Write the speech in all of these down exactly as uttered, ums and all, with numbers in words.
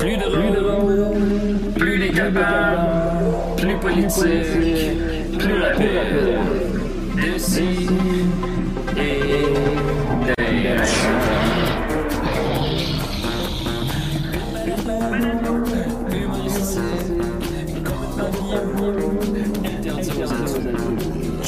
Plus drôle, plus décapable, plus politique, plus rapide. D'ici et d'ailleurs. Humoristique, complètement bien, interdit aux adultes.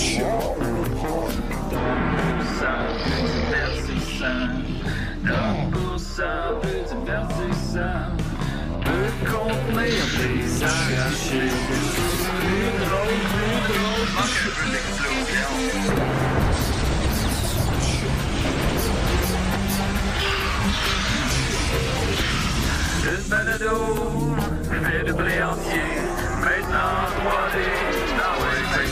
Ça peut divertissant, donc pour ça peut divertissant, peut contenir des arrachés. Plus drôle, plus drôle, manque un peu d'explosion. Le balado fait de blé entier, maintenant trois D, dans ouais,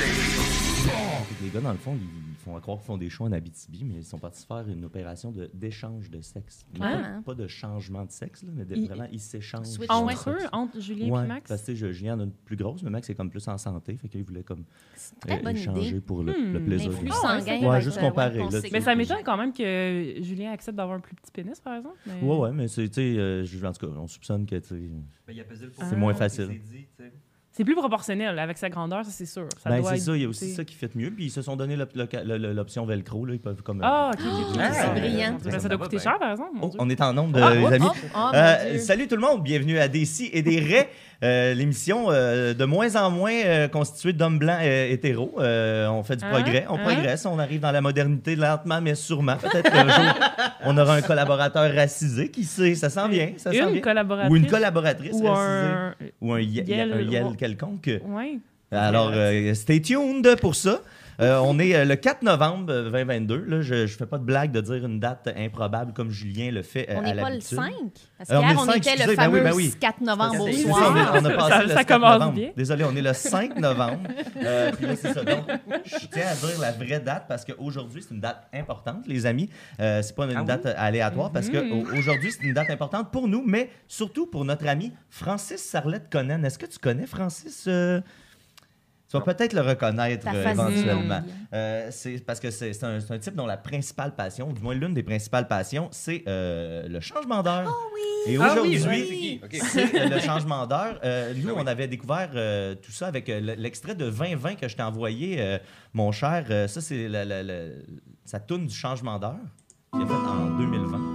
c'est Les gars, dans le fond, ils font à croire qu'ils font des choix en Abitibi, mais ils sont partis faire une opération de, d'échange de sexe. Ah. Pas, pas de changement de sexe, là, mais de, Il- vraiment, ils s'échangent. Switch, leur ouais. Entre eux, sexe. entre Julien Ouais, et Max. parce que tu sais, Julien en a une plus grosse, mais Max est comme plus en santé, fait qu'il voulait comme C'est une très euh, bonne échanger idée. pour le, Hmm, le plaisir. L'influx Ah ouais, sanguin. c'est- Ouais, va juste être, euh, comparer, là, conséquent. Mais ça m'étonne quand même que Julien accepte d'avoir un plus petit pénis, par exemple. Mais... Ouais, ouais, mais c'est, tu sais, euh, je- en tout cas, on soupçonne que, tu sais, Ben, il a pesé le c'est Ah. moins Il facile. s'est dit, tu sais. C'est plus proportionnel avec sa grandeur, ça c'est sûr. Ça Ben, doit c'est être, ça, il y a aussi t'sais. ça qui fait mieux. Puis ils se sont donné l'op- l'oc- le- l'option velcro, là, ils peuvent comme... euh, Ah, ok, ok, ok. Ah, c'est brillant. Ben, ça doit coûter cher, par exemple. mon Oh, Dieu. on est en nombre, Ah, les oh, amis. Oh, oh, mon Euh, Dieu. salut tout le monde, bienvenue à Des Si et des Raies, euh, l'émission euh, de moins en moins euh, constituée d'hommes blancs euh, hétéros. Euh, on fait du Hein? progrès, on Hein? progresse, on arrive dans la modernité lentement mais sûrement. Peut-être qu'un jour, on aura un collaborateur racisé, qui sait, ça sent bien, ça sent Une bien. collaboratrice. Ou une collaboratrice Ou racisée. un... Ou un ye- Yel- un yel ouais. quelconque. Ouais. Alors, euh, stay tuned pour ça. Euh, on est euh, le quatre novembre vingt vingt-deux. Là, je ne fais pas de blague de dire une date improbable comme Julien le fait euh, On à n'est pas le l'habitude. cinq? Parce Euh, on est qu'hier, le on cinq, était le excusez, ben oui, fameux ben oui. quatre novembre au C'est soir. ça, on, est- on a passé Ça- le ça sept commence novembre. bien. Désolé, on est le cinq novembre. Euh, puis là, c'est ça. Donc, je tiens à dire la vraie date parce qu'aujourd'hui, c'est une date importante, les amis. Euh, c'est pas une Ah oui? date aléatoire parce Mhm. qu'aujourd'hui, c'est une date importante pour nous, mais surtout pour notre ami Francis Sarlette Conan. Est-ce que tu connais Francis? euh? Tu vas peut-être le reconnaître Ta euh, face éventuellement. longue. Euh, c'est parce que c'est c'est un, c'est un type dont la principale passion, du moins l'une des principales passions, c'est euh, le changement d'heure. Oh oui! Et Ah oui, aujourd'hui, je sais c'est qui. OK. c'est euh, le changement d'heure. Euh, nous, Ah oui. on avait découvert euh, tout ça avec euh, l'extrait de vingt vingt que je t'ai envoyé, euh, mon cher. Euh, ça, c'est la, la, la- sa toune du changement d'heure qu'il a faite en deux mille vingt.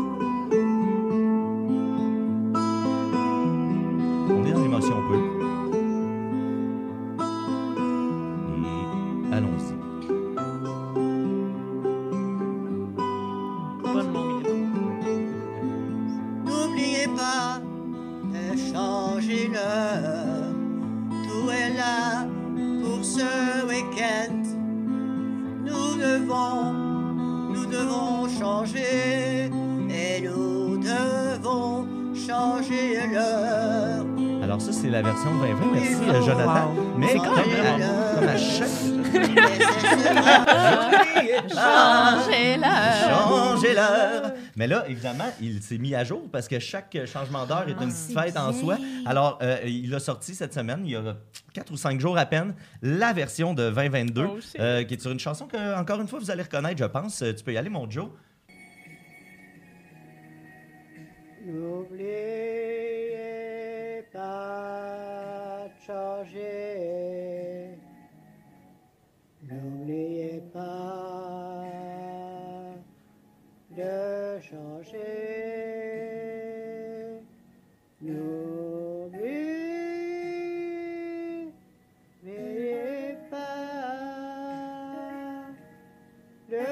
On est dans l'émotion un peu. Et allons-y. Pas de long minute. N'oubliez pas de changer l'heure. Tout est là pour ce week-end. Nous devons, nous devons changer. Et nous devons changer l'heure. Alors ça, c'est la version vingt vingt. Merci, euh, Jonathan. Mais C'est comme quand même- à, comme à chaque... Changer l'heure. Changer l'heure. Mais là, évidemment, il s'est mis à jour parce que chaque changement d'heure est une petite c'est fête en bien. soi. Alors, euh, il a sorti cette semaine, il y a quatre ou cinq jours à peine, la version de vingt vingt-deux, Oh, shit. euh, qui est sur une chanson que, encore une fois, vous allez reconnaître, je pense. Euh, Tu peux y aller, mon Joe. N'oubliez pas de changer. N'oubliez pas de changer. N'oubliez pas de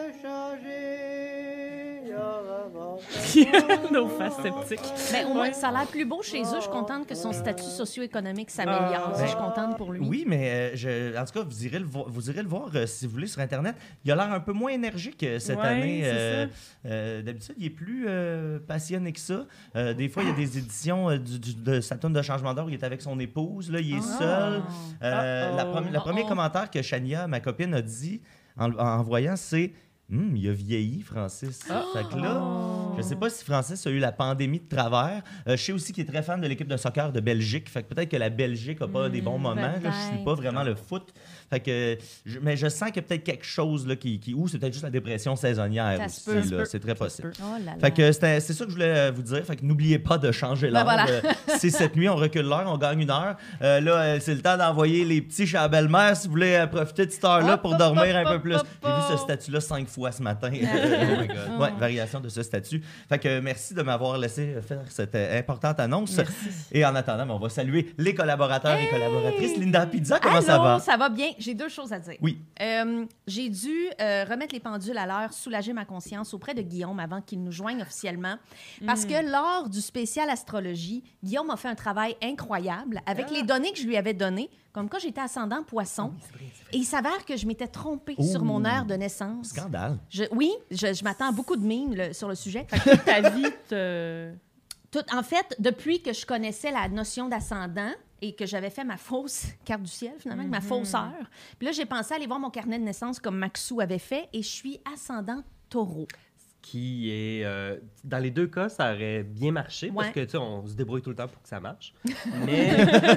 changer. Nos faces sceptiques. Ben, au moins, Ouais. ça a l'air plus beau chez eux. Je suis contente que son statut socio-économique s'améliore. Ah. Je suis contente pour lui. Oui, mais euh, je, en tout cas, vous irez le, vo- vous irez le voir euh, si vous voulez sur Internet. Il a l'air un peu moins énergique euh, cette Ouais, année. c'est euh, euh, D'habitude, il est plus euh, passionné que ça. Euh, des fois, il y a des éditions euh, du, du- de sa tourne de changement d'heure où il est avec son épouse. Là, il est Ah. seul. Euh, la Uh-oh. premi- le premier Uh-oh. commentaire que Shania, ma copine, a dit en, en voyant, c'est Hum, il a vieilli, Francis. Ah. Fait que là, Oh. Je sais pas si Francis a eu la pandémie de travers. Euh, je sais aussi qu'il est très fan de l'équipe de soccer de Belgique. Fait que peut-être que la Belgique a pas Mm, des bons moments. Là, je suis pas peut-être. vraiment le foot. Fait que, je- mais je sens qu'il y a peut-être quelque chose là, qui, qui. Ou c'est peut-être juste la dépression saisonnière Ça aussi. se peut, ça se là. peut. C'est très Ça se possible. peut. Oh là là. Fait que c'était- c'est ça que je voulais euh, vous dire. Fait que n'oubliez pas de changer Ben l'heure. voilà. Euh, c'est cette nuit, on recule l'heure, on gagne une heure. Euh, là, euh, c'est le temps d'envoyer les petits chez la belle-mère si vous voulez euh, profiter de cette heure-là Hop, pour hop, dormir hop, un peu hop, plus. hop, J'ai vu ce hop. statut-là cinq fois ce matin. Oh my God. Ouais, variation de ce statut. Fait que euh, merci de m'avoir laissé faire cette euh, importante annonce. Et en attendant, ben, on va saluer les collaborateurs et collaboratrices. Linda Pizza, comment Allô, ça va? ça va bien. J'ai deux choses à dire. Oui. Euh, j'ai dû euh, remettre les pendules à l'heure, soulager ma conscience auprès de Guillaume avant qu'il nous joigne officiellement. Parce que lors du spécial astrologie, Guillaume a fait un travail incroyable avec Ah. les données que je lui avais données, comme quoi j'étais ascendant poisson. Et il s'avère que je m'étais trompée Oh. sur mon heure de naissance. Scandale. Je- oui, je, je m'attends à beaucoup de mimes le- sur le sujet. Fait que Toute ta vie, te... tout, en fait, depuis que je connaissais la notion d'ascendant et que j'avais fait ma fausse carte du ciel, finalement, avec ma fausse heure, puis là, j'ai pensé aller voir mon carnet de naissance comme Maxou avait fait et je suis ascendant taureau. Qui est. euh, dans les deux cas, ça aurait bien marché parce Ouais. que, tu sais, on se débrouille tout le temps pour que ça marche. Mais.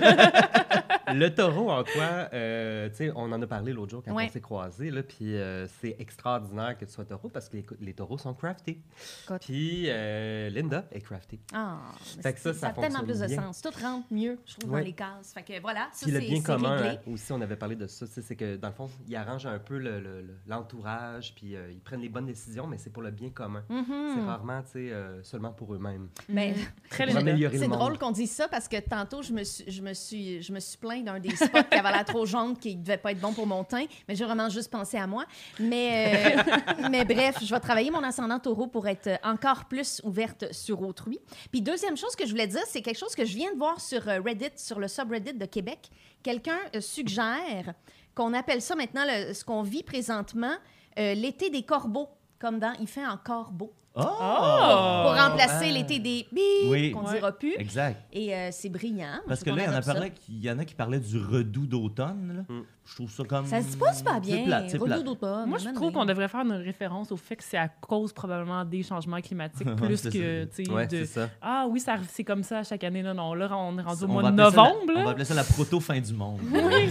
Le taureau en toi, euh, tu sais, on en a parlé l'autre jour quand Ouais. on s'est croisés, là, puis euh, c'est extraordinaire que tu sois taureau parce que les, les taureaux sont crafty. Écoute. Puis euh, Linda est crafty. Ah, mais Fait que ça, c'est- ça a tellement plus fonctionne de bien. sens. Tout rentre mieux, je trouve, Ouais. dans les cases. Fait que voilà, ça, Puis le c'est bien c'est commun, réglé. hein, aussi, on avait parlé de ça, tu sais, c'est que dans le fond, ils arrangent un peu le- le- le- l'entourage, puis euh, ils prennent les bonnes décisions, mais c'est pour le bien commun. Mhm. C'est rarement, tu sais, euh, seulement pour eux-mêmes. Mais Très Pour léger. améliorer c'est le monde. drôle qu'on dise ça parce que tantôt, je me suis, je me suis, je me suis plaint d'un des spots qui avait l'air trop jaune, qui devait pas être bon pour mon teint, mais j'ai vraiment juste pensé à moi. Mais, euh, mais bref, je vais travailler mon ascendant taureau pour être encore plus ouverte sur autrui. Puis deuxième chose que je voulais dire, c'est quelque chose que je viens de voir sur euh, Reddit, sur le subreddit de Québec. Quelqu'un euh, suggère qu'on appelle ça maintenant, le- ce qu'on vit présentement, euh, l'été des corbeaux, comme dans Il fait encore beau. Oh! Pour remplacer ah. l'été des bip Oui. qu'on Ouais. dira plus. Exact. Et euh, c'est brillant. Moi, Parce je que trouve là, il y, en qu'on a adopte ça. parlé qui- il y en a qui parlaient du redout d'automne. là. Mm. Je trouve ça comme. Ça se dit pas super C'est bien. plate, c'est plate. Redout d'automne. Moi, je non, trouve non. qu'on devrait faire une référence au fait que c'est à cause probablement des changements climatiques Ouais, plus c'est que, tu sais, Ouais, de... c'est ça. Ah oui, ça, c'est comme ça chaque année. Non, non, là, on est rendu au On mois va de appeler ça la- novembre. On va là. appeler ça la proto-fin du monde. Oui, c'est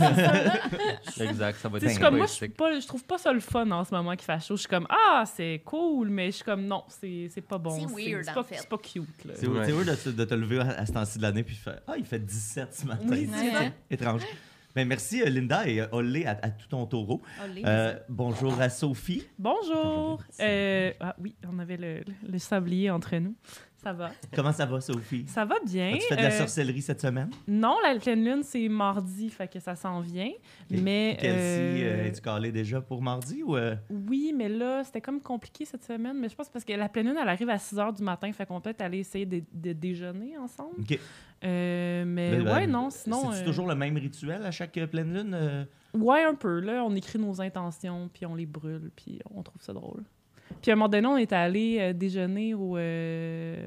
ça. Exact, ça va Tu sais, être je suis comme, moi, je, suis poétique. pas, je trouve pas ça le fun en ce moment qu'il fait chaud. Je suis comme, ah, c'est cool, mais je suis comme, non, c'est c'est pas bon. C'est weird, c'est en pas, fait. c'est pas cute. Là. C'est Ouais. c'est weird de, te- de te lever à, à ce temps-ci de l'année puis faire Ah, il fait dix-sept ce matin. Oui, c'est ça. Étrange. Ben, merci, euh, Linda, et euh, olé à, à tout ton taureau. Olé, Euh, bonjour à Sophie. Bonjour. Euh, ah oui, on avait le, le sablier entre nous. Ça va. Comment ça va, Sophie? Ça va bien. As-tu fait de la Euh, sorcellerie cette semaine? Non, la pleine lune, c'est mardi, fait que ça s'en vient. Mais Kelsey, euh, euh, es-tu calé déjà pour mardi ou. euh? oui, mais là, c'était comme compliqué cette semaine. Mais je pense parce que la pleine lune, elle arrive à six heures du matin, fait qu'on peut peut-être aller essayer de, de déjeuner ensemble. OK. Euh, mais Ben, ben, ouais, non, sinon. C'est euh, toujours le même rituel à chaque euh, pleine lune? euh? Ouais, un peu. Là, on écrit nos intentions, puis on les brûle, puis on trouve ça drôle. Puis à un moment donné, on est allé euh, déjeuner au, euh,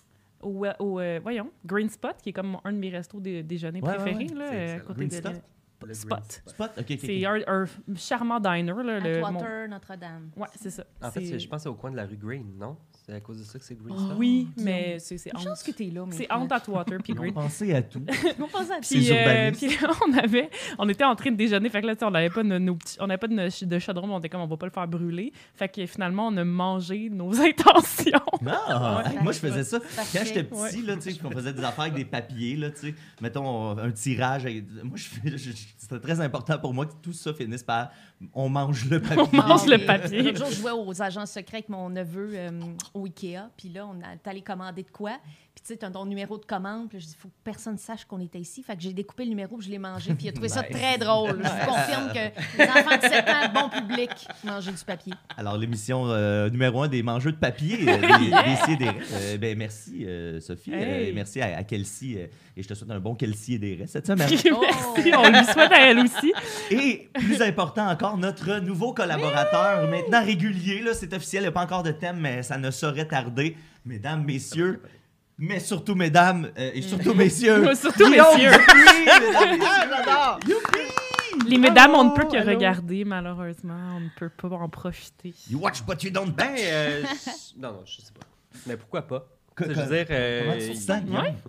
au, au, euh, voyons, Green Spot, qui est comme un de mes restos de déjeuner Ouais, préférés, ouais, ouais. là, C'est euh, à excellent. côté Green de Spot? la- Le Spot. Green Spot. Spot? OK, OK. C'est un, un charmant diner. Là, le, mon- Atwater, Notre-Dame. Ouais, c'est ça. En fait, C'est- c'est- je pense que c'est au coin de la rue Green, non? C'est à cause de ça que c'est Green Oh. Spot? Oui, Guillaume. mais c'est c'est Une chance entre. que t'es là, mais. C'est entre Atwater puis Ils ont Green. pensé à tout. On pense à Ces Puis, euh, urbanistes. puis là, on avait, on était en train de déjeuner, fait que là, tu sais, on n'avait pas de, nos petits, on n'avait pas de, nos- de chaudron, mais on était comme, on va pas le faire brûler. Fait que finalement, on a mangé nos intentions. Ah! Ouais. Hey, moi, je faisais ça. Parfait. Quand j'étais petit, là, tu sais, on faisait des affaires avec des papiers, là, tu sais. Mettons, un tirage. avec- Moi, je fais- je- je- c'était très important pour moi que tout ça finisse par on mange le papier. On mange Ah, le oui. papier. L'autre jour, je jouais aux agents secrets avec mon neveu euh, au Ikea. Puis là, on est allé commander de quoi. Puis tu sais, t'as ton numéro de commande. Puis je dis, il faut que personne sache qu'on était ici. Fait que j'ai découpé le numéro, puis je l'ai mangé. Puis il a trouvé ça Nice. très drôle. Je vous confirme que les enfants de sept ans, bon public, manger du papier. Alors, l'émission euh, numéro un des mangeux de papier, euh, des, des ci et des raies. Euh, ben, merci, euh, Sophie. Hey. Euh, merci à, à Kelsey. euh, et je te souhaite un bon Kelsey et des raies cette semaine. Merci, on lui souhaite à elle aussi. Et plus important encore, notre nouveau collaborateur, maintenant régulier, là, c'est officiel, il n'y a pas encore de thème, mais ça ne saurait tarder. Mesdames, messieurs, mais surtout mesdames, euh, et surtout messieurs. Ouais, surtout Guillaume messieurs. Dupuis, mesdames, messieurs, j'adore. Les mesdames, on ne peut Allô, que allô. regarder, malheureusement. On ne peut pas en profiter. You watch but you don't Ben, bet. euh, je- non, non, je sais pas. Mais pourquoi pas? Que- Tu sais, je veux dire, euh, Comment tu te sens, Guillaume? Ouais.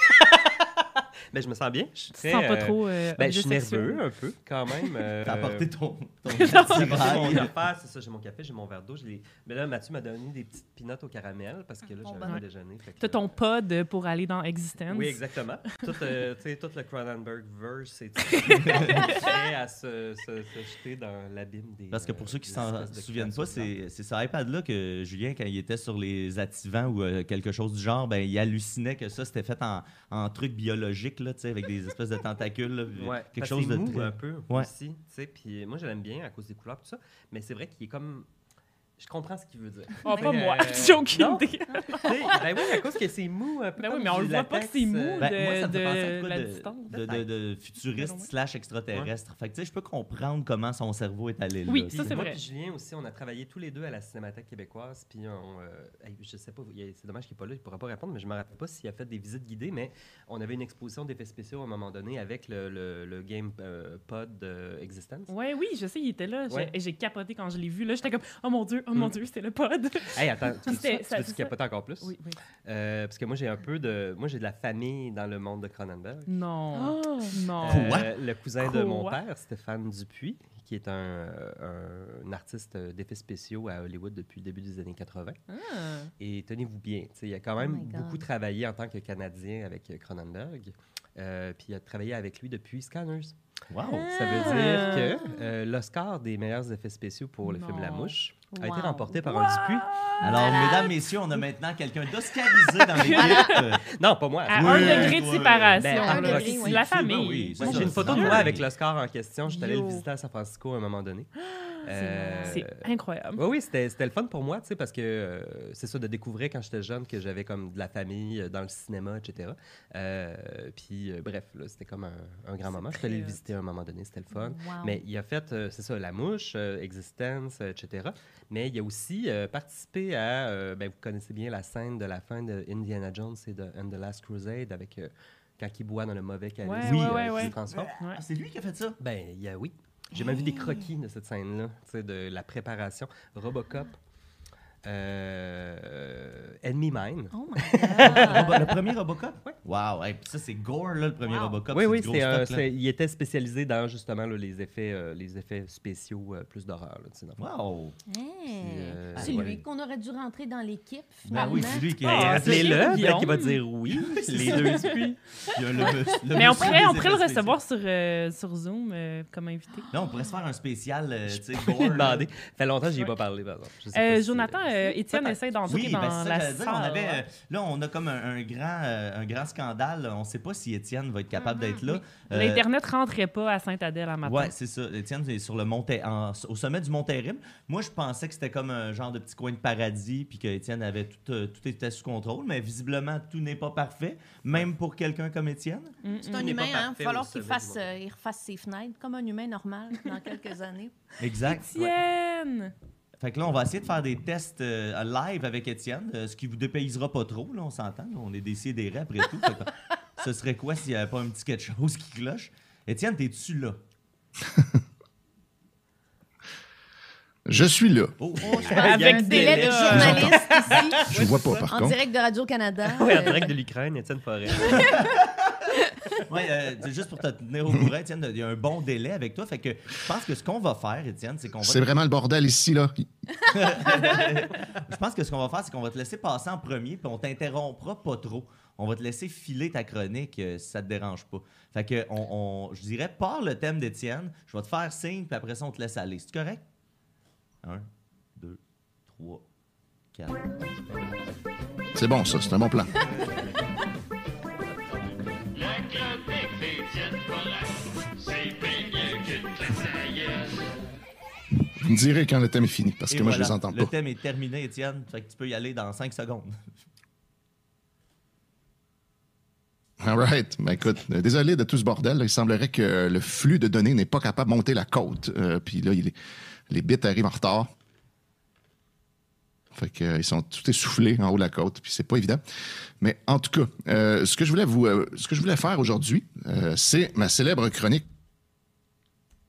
ben, je me sens bien. Je suis Tu très, te sens pas euh, trop euh, Ben, je suis objet sexuel? nerveux un peu, quand même. euh, T'as apporté ton, ton J'ai petit mon braille. affaire, c'est ça, j'ai mon café, j'ai mon verre d'eau. je l'ai- Mais là, Mathieu m'a donné des petites pinottes au caramel parce que là, Bon, j'avais ben. pas déjeuné. fait que- T'as ton pod pour aller dans Existence. Oui, exactement. Tout, euh, tu sais, tout le Cronenberg-verse, c'est prêt à se, se, se jeter dans l'abîme des. Parce que pour euh, ceux qui des s'en espèces de souviennent pas, créatures c'est c'est ce iPad-là que Julien, quand il était sur les activants ou euh, quelque chose du genre, ben, il hallucinait que ça, c'était fait en, en truc biologique, là, tu sais, avec des espèces de tentacules. là, bizarres. Ouais, quelque parce chose que de c'est mou très... un peu Ouais. aussi, tu sais. Puis moi, je l'aime bien à cause des couleurs, tout ça. Mais c'est vrai qu'il est comme. Je comprends ce qu'il veut dire. Oh, pas Euh, moi. J'ai aucune non? idée. Tu sais, ben oui, à cause que c'est mou un peu. Ben oui, comme mais on du le voit pas que latex, c'est mou. euh, Ben, moi, ça me de- fait penser à de quoi la de, distance. de, de, de futuriste Peut-être. slash extraterrestre. Fait que tu sais, je peux comprendre comment son cerveau est allé là. Oui, tu sais. ça, c'est moi vrai. puis Julien aussi, on a travaillé tous les deux à la Cinémathèque québécoise. Puis on, euh, hey, je sais pas, il y a- c'est dommage qu'il n'est pas là, il ne pourra pas répondre, mais je me rappelle pas s'il a fait des visites guidées. Mais on avait une exposition d'effets spéciaux à un moment donné avec le, le, le game euh, pod euh, Existence. Ouais, oui, je sais, il était là. J'ai- Ouais. Et j'ai capoté quand je l'ai vu. Là, j'étais comme, oh mon Dieu, oh mon Mm. Dieu, c'était le pod. Hey, attends, tu veux C'était- tu ça- veux-tu c'est capoter encore plus? Oui, oui. Euh, parce que moi, j'ai un peu de. Moi, j'ai de la famille dans le monde de Cronenberg. Non. Non. Quoi? Euh, le cousin de mon Quoi? père, Stéphane Dupuis, qui est un, un- un artiste d'effets spéciaux à Hollywood depuis le début des années quatre-vingts. Ah. Et tenez-vous bien, tu sais, il a quand même Oh my God. beaucoup travaillé en tant que Canadien avec euh, Cronenberg. Euh, puis il a travaillé avec lui depuis Scanners. Wow! Ça veut Ah. dire que euh, l'Oscar des meilleurs effets spéciaux pour le Non. film La Mouche a été Wow. remporté par un Dupuis. Alors, Malade. mesdames, messieurs, on a maintenant quelqu'un d'oscarisé dans l'équipe. Non, pas moi. À Oui, un degré de ouais. séparation. Ben, là. un degré, C'est oui. la Ben famille. oui, c'est Moi, ça, j'ai une c'est photo de dans moi la avec famille. l'Oscar en question. Je suis allé Yo. le visiter à San Francisco à un moment donné. Euh, C'est incroyable. Oui, oui, c'était c'était le fun pour moi, tu sais, parce que euh, c'est ça, de découvrir quand j'étais jeune que j'avais comme de la famille euh, dans le cinéma, et cetera. Euh, puis, euh, bref, là, c'était comme un, un grand C'est moment. Je suis allé le très visiter à un moment donné, c'était le fun. Wow. Mais il a fait, euh, c'est ça, La Mouche, euh, Existence, euh, et cetera. Mais il a aussi euh, participé à, euh, ben, vous connaissez bien la scène de la fin de Indiana Jones et de And the Last Crusade avec euh, quand il boit dans le mauvais calice Ouais, euh, ouais, ouais, qui ouais. se transforme. Ouais. Ah, c'est lui qui a fait ça? Ben, il y a, oui. J'ai même vu des croquis de cette scène-là, tu sais, de la préparation. Robocop, euh, Enemy Mine. Oh my Robo- God. le premier Robocop? Ouais. Wow! Hey, puis ça, c'est gore, là, le premier Wow. Robocop. Oui, c'est oui, du gros c'est un- stock, là. c'est- il était spécialisé dans justement là, les, effets, euh, les effets spéciaux euh, plus d'horreur. là, tu sais, dans le fond. Wow! Hey. euh, C'est ouais. lui qu'on aurait dû rentrer dans l'équipe, Ben finalement. oui, c'est lui qui Ben, Ah, a c'est appelez-le, Guillaume. peut-être qu'il va dire oui. les deux puis. Il y a le mus- le Mais on monsieur pourrait, des on pourrait le effets recevoir sur, euh, sur Zoom euh, comme invité. spéciaux. Là, on pourrait se faire un spécial, euh, tu sais, J'ai gore. là. demandé. Ça fait longtemps que j'y ai Ouais. pas parlé, par exemple. Je sais Euh, pas si, Jonathan, euh, euh, Étienne peut-être. essaie d'entrer Oui, dans ben, c'est ça, la j'allais dire, salle. on avait, euh, là, on a comme un, un grand, euh, un grand scandale. On ne sait pas si Étienne va être capable d'être là. Euh, L'Internet rentrait pas à Sainte-Adèle à matin. Ouais, c'est ça. Étienne est sur le mont en- au sommet du Mont Térim. Moi, je pensais que c'était comme un genre de petit coin de paradis, puis qu'Étienne avait tout, euh, tout était sous contrôle. Mais visiblement, tout n'est pas parfait, même pour quelqu'un comme Étienne. Mm, C'est mm. un Il n'est humain, pas hein. Il va parfait falloir au qu'il sommet fasse, du monde. euh, il refasse ses fenêtres comme un humain normal dans quelques années. Exact. Étienne! Fait que là, on va essayer de faire des tests euh, live avec Étienne, euh, ce qui vous dépaysera pas trop, là, on s'entend. là. On est décidés après tout. Fait que, ce serait quoi s'il n'y avait pas un petit quelque chose qui cloche? Étienne, t'es-tu là? Je suis là. Oh! Avec Un des délai de lettres. journaliste ici, Je vous vois pas, par en contre. direct de Radio-Canada. Oui, en Euh, direct de l'Ukraine, Étienne Forêt. Ouais, euh, c'est juste pour te tenir au courant, Étienne, il y a un bon délai avec toi. Fait que je pense que ce qu'on va faire, Étienne, c'est qu'on va. C'est vraiment le bordel ici, là. Je pense que ce qu'on va faire, c'est qu'on va te laisser passer en premier, puis on t'interrompra pas trop. On va te laisser filer ta chronique euh, si ça te dérange pas. Fait que on, on- je dirais, pars le thème d'Étienne, je vais te faire signe, puis après ça, on te laisse aller. C'est correct? Un, deux, trois, quatre. C'est bon, ça. C'est un bon plan. La chronique d'Étienne Forêt, c'est bien mieux qu'une tressailleuse. Vous me direz quand le thème est fini, parce Et que moi, voilà, je les entends le pas. thème est terminé, Étienne. Fait que tu peux y aller dans cinq secondes. All right. Ben, écoute, euh, désolé de tout ce bordel. là. Il semblerait que le flux de données n'est pas capable de monter la côte. Euh, Puis là, il est- les bits arrivent en retard. Fait que, euh, ils sont tout essoufflés en haut de la côte, puis c'est pas évident. Mais en tout cas, euh, ce que je voulais vous, euh, ce que je voulais faire aujourd'hui, euh, c'est ma célèbre chronique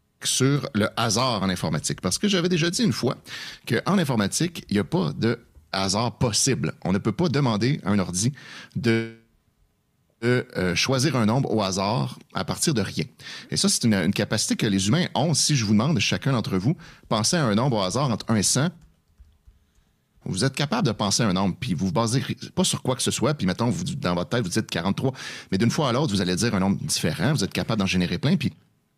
sur le hasard en informatique. Parce que j'avais déjà dit une fois qu'en informatique, il n'y a pas de hasard possible. On ne peut pas demander à un ordi de, de euh, choisir un nombre au hasard à partir de rien. Et ça, c'est une, une capacité que les humains ont. Si je vous demande, chacun d'entre vous, pensez à un nombre au hasard entre un et cent, vous êtes capable de penser à un nombre, puis vous vous basez pas sur quoi que ce soit, puis mettons, vous, dans votre tête, vous dites quarante-trois, mais d'une fois à l'autre, vous allez dire un nombre différent, vous êtes capable d'en générer plein, puis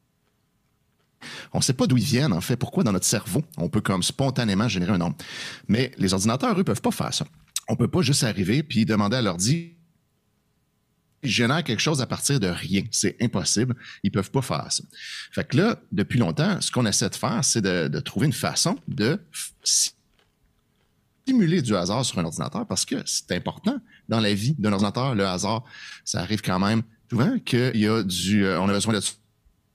on ne sait pas d'où ils viennent, en fait, pourquoi dans notre cerveau, on peut comme spontanément générer un nombre. Mais les ordinateurs, eux, ne peuvent pas faire ça. On ne peut pas juste arriver puis demander à l'ordi génère quelque chose à partir de rien. C'est impossible. Ils ne peuvent pas faire ça. Fait que là, depuis longtemps, ce qu'on essaie de faire, c'est de, de trouver une façon de simuler du hasard sur un ordinateur parce que c'est important dans la vie d'un ordinateur, le hasard. Ça arrive quand même souvent qu'il y a du... Euh, on a besoin de ça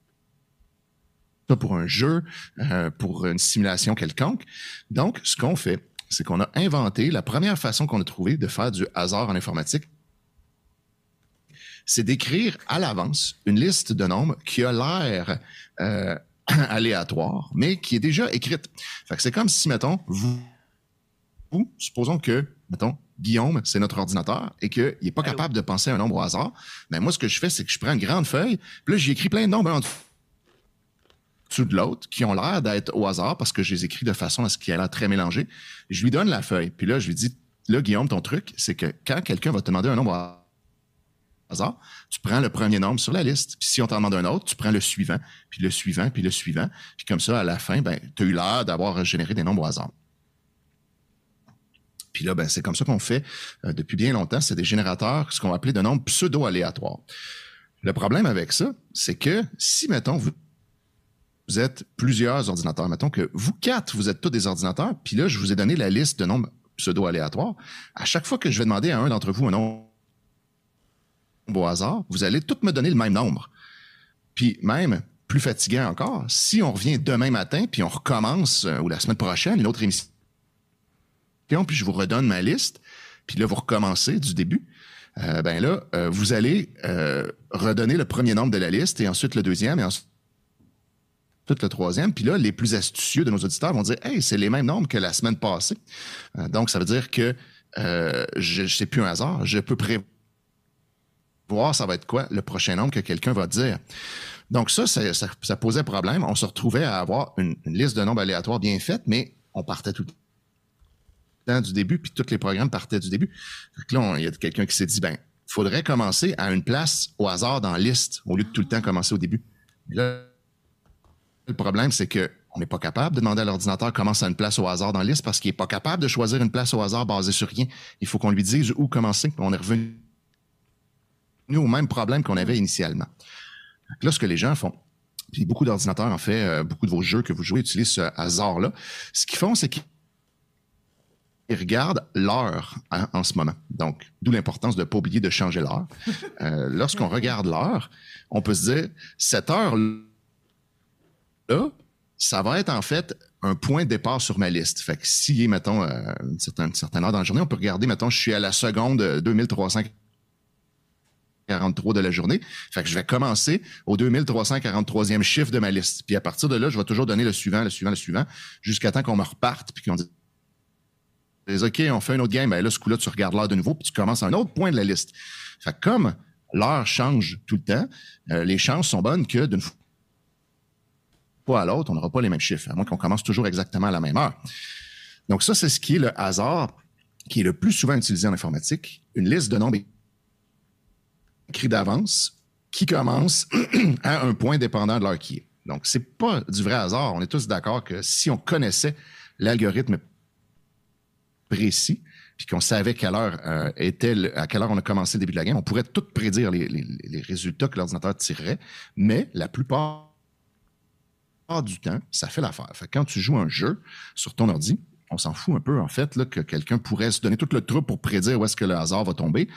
pour un jeu, euh, pour une simulation quelconque. Donc, ce qu'on fait, c'est qu'on a inventé la première façon qu'on a trouvé de faire du hasard en informatique, c'est d'écrire à l'avance une liste de nombres qui a l'air euh, aléatoire, mais qui est déjà écrite. Fait que c'est comme si, mettons, vous, vous supposons que, mettons, Guillaume, c'est notre ordinateur et qu'il n'est pas Allô. capable de penser à un nombre au hasard. Mais moi, ce que je fais, c'est que je prends une grande feuille, puis là, j'y écris plein de nombres en dessous de l'autre qui ont l'air d'être au hasard parce que je les écris de façon à ce qu'il ait l'air très mélangé. Je lui donne la feuille, puis là, je lui dis, là, Guillaume, ton truc, c'est que quand quelqu'un va te demander un nombre au hasard, tu prends le premier nombre sur la liste. Puis si on t'en demande un autre, tu prends le suivant, puis le suivant, puis le suivant. Puis comme ça, à la fin, ben, tu as eu l'air d'avoir généré des nombres au hasard. Puis là, ben, c'est comme ça qu'on fait euh, depuis bien longtemps. C'est des générateurs, ce qu'on va appeler de nombres pseudo-aléatoires. Le problème avec ça, c'est que si, mettons, vous, vous êtes plusieurs ordinateurs, mettons que vous quatre, vous êtes tous des ordinateurs, puis là, je vous ai donné la liste de nombres pseudo-aléatoires. À chaque fois que je vais demander à un d'entre vous un nombre au hasard, vous allez tous me donner le même nombre. Puis même, plus fatigant encore, si on revient demain matin, puis on recommence, euh, ou la semaine prochaine, une autre émission, puis je vous redonne ma liste, puis là, vous recommencez du début, euh, ben là, euh, vous allez euh, redonner le premier nombre de la liste, et ensuite le deuxième, et ensuite le troisième. Puis là, les plus astucieux de nos auditeurs vont dire « Hey, c'est les mêmes nombres que la semaine passée. Euh, » Donc, ça veut dire que euh, je ne sais plus un hasard, je peux prévoir voir ça va être quoi le prochain nombre que quelqu'un va dire. Donc ça, ça, ça, ça posait problème. On se retrouvait à avoir une, une liste de nombres aléatoires bien faite, mais on partait tout le temps du début, puis tous les programmes partaient du début. Fait que là, il y a quelqu'un qui s'est dit, ben, il faudrait commencer à une place au hasard dans la liste, au lieu de tout le temps commencer au début. Et là, le problème, c'est que on n'est pas capable de demander à l'ordinateur commence à une place au hasard dans la liste parce qu'il n'est pas capable de choisir une place au hasard basée sur rien. Il faut qu'on lui dise où commencer. On est revenu au même problème qu'on avait initialement. Là, ce que les gens font, puis beaucoup d'ordinateurs, en fait, euh, beaucoup de vos jeux que vous jouez utilisent ce hasard-là, ce qu'ils font, c'est qu'ils regardent l'heure hein, en ce moment. Donc, d'où l'importance de ne pas oublier de changer l'heure. Euh, lorsqu'on regarde l'heure, on peut se dire, cette heure-là, ça va être en fait un point de départ sur ma liste. Fait que s'il est, mettons, euh, une, certaine, une certaine heure dans la journée, on peut regarder, mettons, je suis à la seconde deux mille trois cents quarante-trois de la journée. Fait que je vais commencer au deux mille trois cent quarante-troisième chiffre de ma liste. Puis à partir de là, je vais toujours donner le suivant, le suivant, le suivant, jusqu'à temps qu'on me reparte puis qu'on dise OK, on fait un autre game. Ben là, ce coup-là, tu regardes l'heure de nouveau puis tu commences à un autre point de la liste. Fait que comme l'heure change tout le temps, euh, les chances sont bonnes que d'une fois à l'autre, on n'aura pas les mêmes chiffres, à moins qu'on commence toujours exactement à la même heure. Donc ça, c'est ce qui est le hasard qui est le plus souvent utilisé en informatique. Une liste de nombres écrit d'avance qui commence à un point dépendant de l'heure qui est. Donc, c'est pas du vrai hasard. On est tous d'accord que si on connaissait l'algorithme précis, puis qu'on savait quelle heure euh, était le, à quelle heure on a commencé le début de la game, on pourrait tout prédire les, les, les résultats que l'ordinateur tirerait, mais la plupart du temps, ça fait l'affaire. Fait que quand tu joues un jeu sur ton ordi, on s'en fout un peu, en fait, là, que quelqu'un pourrait se donner tout le truc pour prédire où est-ce que le hasard va tomber.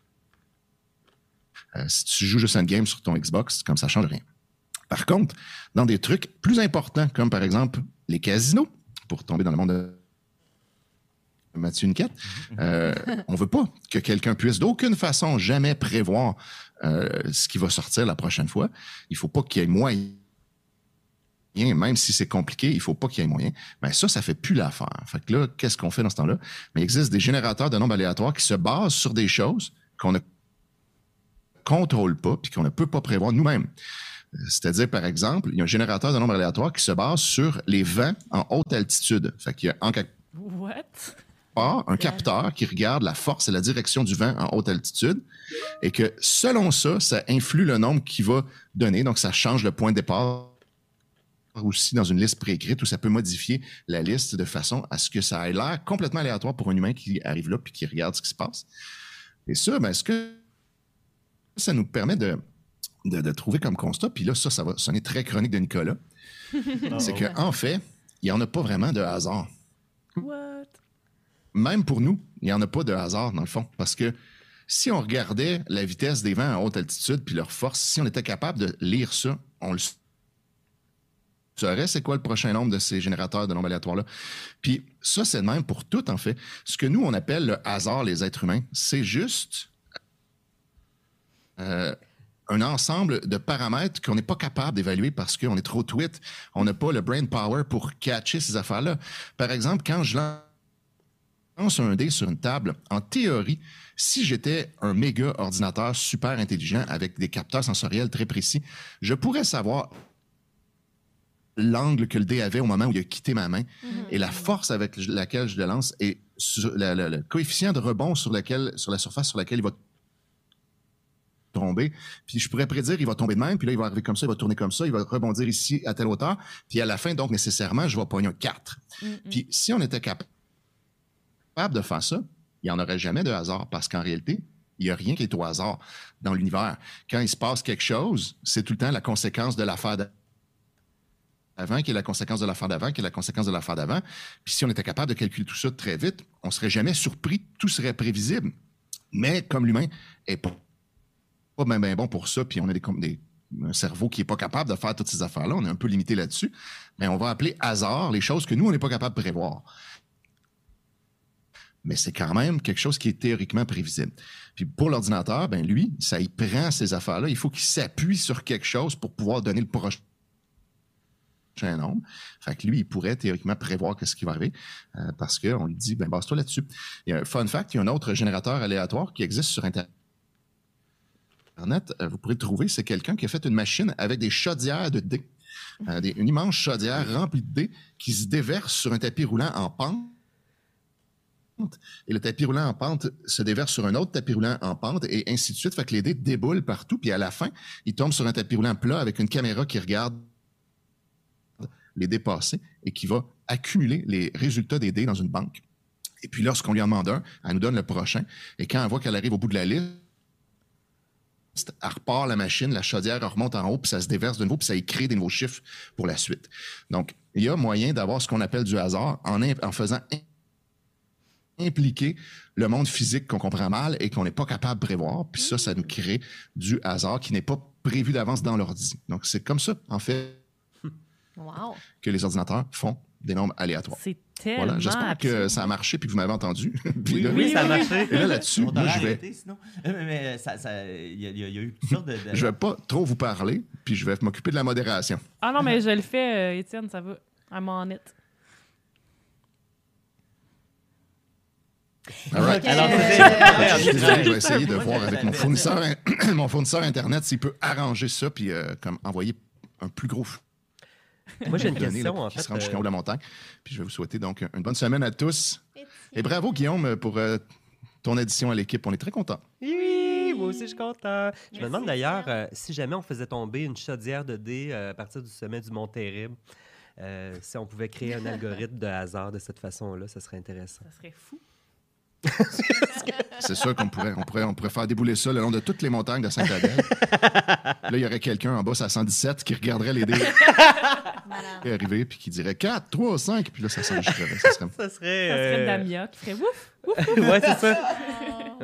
Euh, si tu joues juste un game sur ton Xbox, comme ça ne change rien. Par contre, dans des trucs plus importants, comme par exemple les casinos, pour tomber dans le monde de Mathieu Niquette, euh, on ne veut pas que quelqu'un puisse d'aucune façon jamais prévoir euh, ce qui va sortir la prochaine fois. Il ne faut pas qu'il y ait moyen même si c'est compliqué, il ne faut pas qu'il y ait moyen. Mais ça, ça ne fait plus l'affaire. Fait que là, qu'est-ce qu'on fait dans ce temps-là? Mais il existe des générateurs de nombres aléatoires qui se basent sur des choses qu'on ne contrôle pas puis qu'on ne peut pas prévoir nous-mêmes. C'est-à-dire, par exemple, il y a un générateur de nombres aléatoires qui se base sur les vents en haute altitude. Fait qu'il y a en quelque What? part un capteur qui regarde la force et la direction du vent en haute altitude et que, selon ça, ça influe le nombre qu'il va donner. Donc, ça change le point de départ aussi dans une liste préécrite où ça peut modifier la liste de façon à ce que ça ait l'air complètement aléatoire pour un humain qui arrive là puis qui regarde ce qui se passe. Et ça, ben, ce que ça nous permet de, de, de trouver comme constat, puis là, ça, ça va sonner très chronique de Nicolas, c'est qu'en fait, il n'y en a pas vraiment de hasard. What? Même pour nous, il n'y en a pas de hasard, dans le fond, parce que si on regardait la vitesse des vents en haute altitude puis leur force, si on était capable de lire ça, on le saurait c'est quoi le prochain nombre de ces générateurs de nombres aléatoires-là. Puis ça, c'est le même pour tout, en fait. Ce que nous, on appelle le hasard, les êtres humains, c'est juste euh, un ensemble de paramètres qu'on n'est pas capable d'évaluer parce qu'on est trop tweet. On n'a pas le brain power pour catcher ces affaires-là. Par exemple, quand je lance un dé sur une table, en théorie, si j'étais un méga ordinateur super intelligent avec des capteurs sensoriels très précis, je pourrais savoir l'angle que le dé avait au moment où il a quitté ma main mm-hmm. et la force avec laquelle je le lance et sur la, la, le coefficient de rebond sur, lequel, sur la surface sur laquelle il va tomber. Puis je pourrais prédire il va tomber de même, puis là, il va arriver comme ça, il va tourner comme ça, il va rebondir ici à telle hauteur, puis à la fin, donc, nécessairement, je vais pogner un quatre. Mm-hmm. Puis si on était capable de faire ça, il n'y en aurait jamais de hasard parce qu'en réalité, il n'y a rien qui est au hasard dans l'univers. Quand il se passe quelque chose, c'est tout le temps la conséquence de l'affaire d'avant, qui est la conséquence de l'affaire d'avant, qui est la conséquence de l'affaire d'avant. Puis si on était capable de calculer tout ça très vite, on ne serait jamais surpris, tout serait prévisible. Mais comme l'humain n'est pas, pas bien ben bon pour ça, puis on a des, des, un cerveau qui n'est pas capable de faire toutes ces affaires-là, on est un peu limité là-dessus, mais on va appeler hasard les choses que nous, on n'est pas capable de prévoir. Mais c'est quand même quelque chose qui est théoriquement prévisible. Puis pour l'ordinateur, ben lui, ça y prend ces affaires-là. Il faut qu'il s'appuie sur quelque chose pour pouvoir donner le prochain nombre. Fait que lui, il pourrait théoriquement prévoir ce qui va arriver euh, parce qu'on lui dit, ben base-toi là-dessus. Il y a un fun fact, il y a un autre générateur aléatoire qui existe sur Internet. Euh, vous pourrez le trouver, c'est quelqu'un qui a fait une machine avec des chaudières de dés. Euh, des, une immense chaudière remplie de dés qui se déverse sur un tapis roulant en pente. Et le tapis roulant en pente se déverse sur un autre tapis roulant en pente et ainsi de suite. Fait que les dés déboulent partout. Puis à la fin, ils tombent sur un tapis roulant plat avec une caméra qui regarde les dés passés et qui va accumuler les résultats des dés dans une banque. Et puis lorsqu'on lui en demande un, elle nous donne le prochain. Et quand elle voit qu'elle arrive au bout de la liste, elle repart la machine, la chaudière elle remonte en haut, puis ça se déverse de nouveau, puis ça y crée des nouveaux chiffres pour la suite. Donc, il y a moyen d'avoir ce qu'on appelle du hasard en, en faisant impliquer le monde physique qu'on comprend mal et qu'on n'est pas capable de prévoir. Puis ça, ça nous crée du hasard qui n'est pas prévu d'avance dans l'ordi. Donc, c'est comme ça, en fait, wow. que les ordinateurs font des nombres aléatoires. C'est tellement Voilà, j'espère absurde. que ça a marché puis que vous m'avez entendu. Puis Oui, là, oui, ça a marché. Et là, là-dessus, On moi, t'aurait je vais, arrêté, sinon. Euh, Mais, mais ça, ça, il y, a- il y a il y a eu toutes sortes de... de- je vais pas trop vous parler, puis je vais m'occuper de la modération. Ah non, mais je le fais, euh, Étienne, ça va. I'm on it. All right. Ok, Alors, euh, c'est- Je suis désolé, je vais Juste essayer un de bout, voir ça- avec ça- mon ça- fournisseur, mon fournisseur Internet s'il peut arranger ça puis euh, comme envoyer un plus gros flux. Moi, j'ai une donné, là, question, pour en qu'il se fait. rende euh, jusqu'en haut de la montagne. Puis je vais vous souhaiter donc une bonne semaine à tous. Et bravo, Guillaume, pour euh, ton addition à l'équipe. On est très contents. Oui, moi aussi, je suis content. Je me Merci, demande d'ailleurs Étienne. euh, si jamais on faisait tomber une chaudière de dés euh, à partir du sommet du Mont Terrible, euh, si on pouvait créer un algorithme de hasard de cette façon-là, ça serait intéressant. Ça serait fou. C'est sûr qu'on pourrait, on pourrait, on pourrait faire débouler ça le long de toutes les montagnes de Sainte-Adèle. Là, il y aurait quelqu'un en bas à cent dix-sept qui regarderait les dés Malade. arriver puis qui dirait quatre, trois, cinq. Puis là, ça s'enregistrerait. Ça serait... Ça serait. Ça serait euh, Damia qui ferait ouf. ouais, c'est ça. Oh.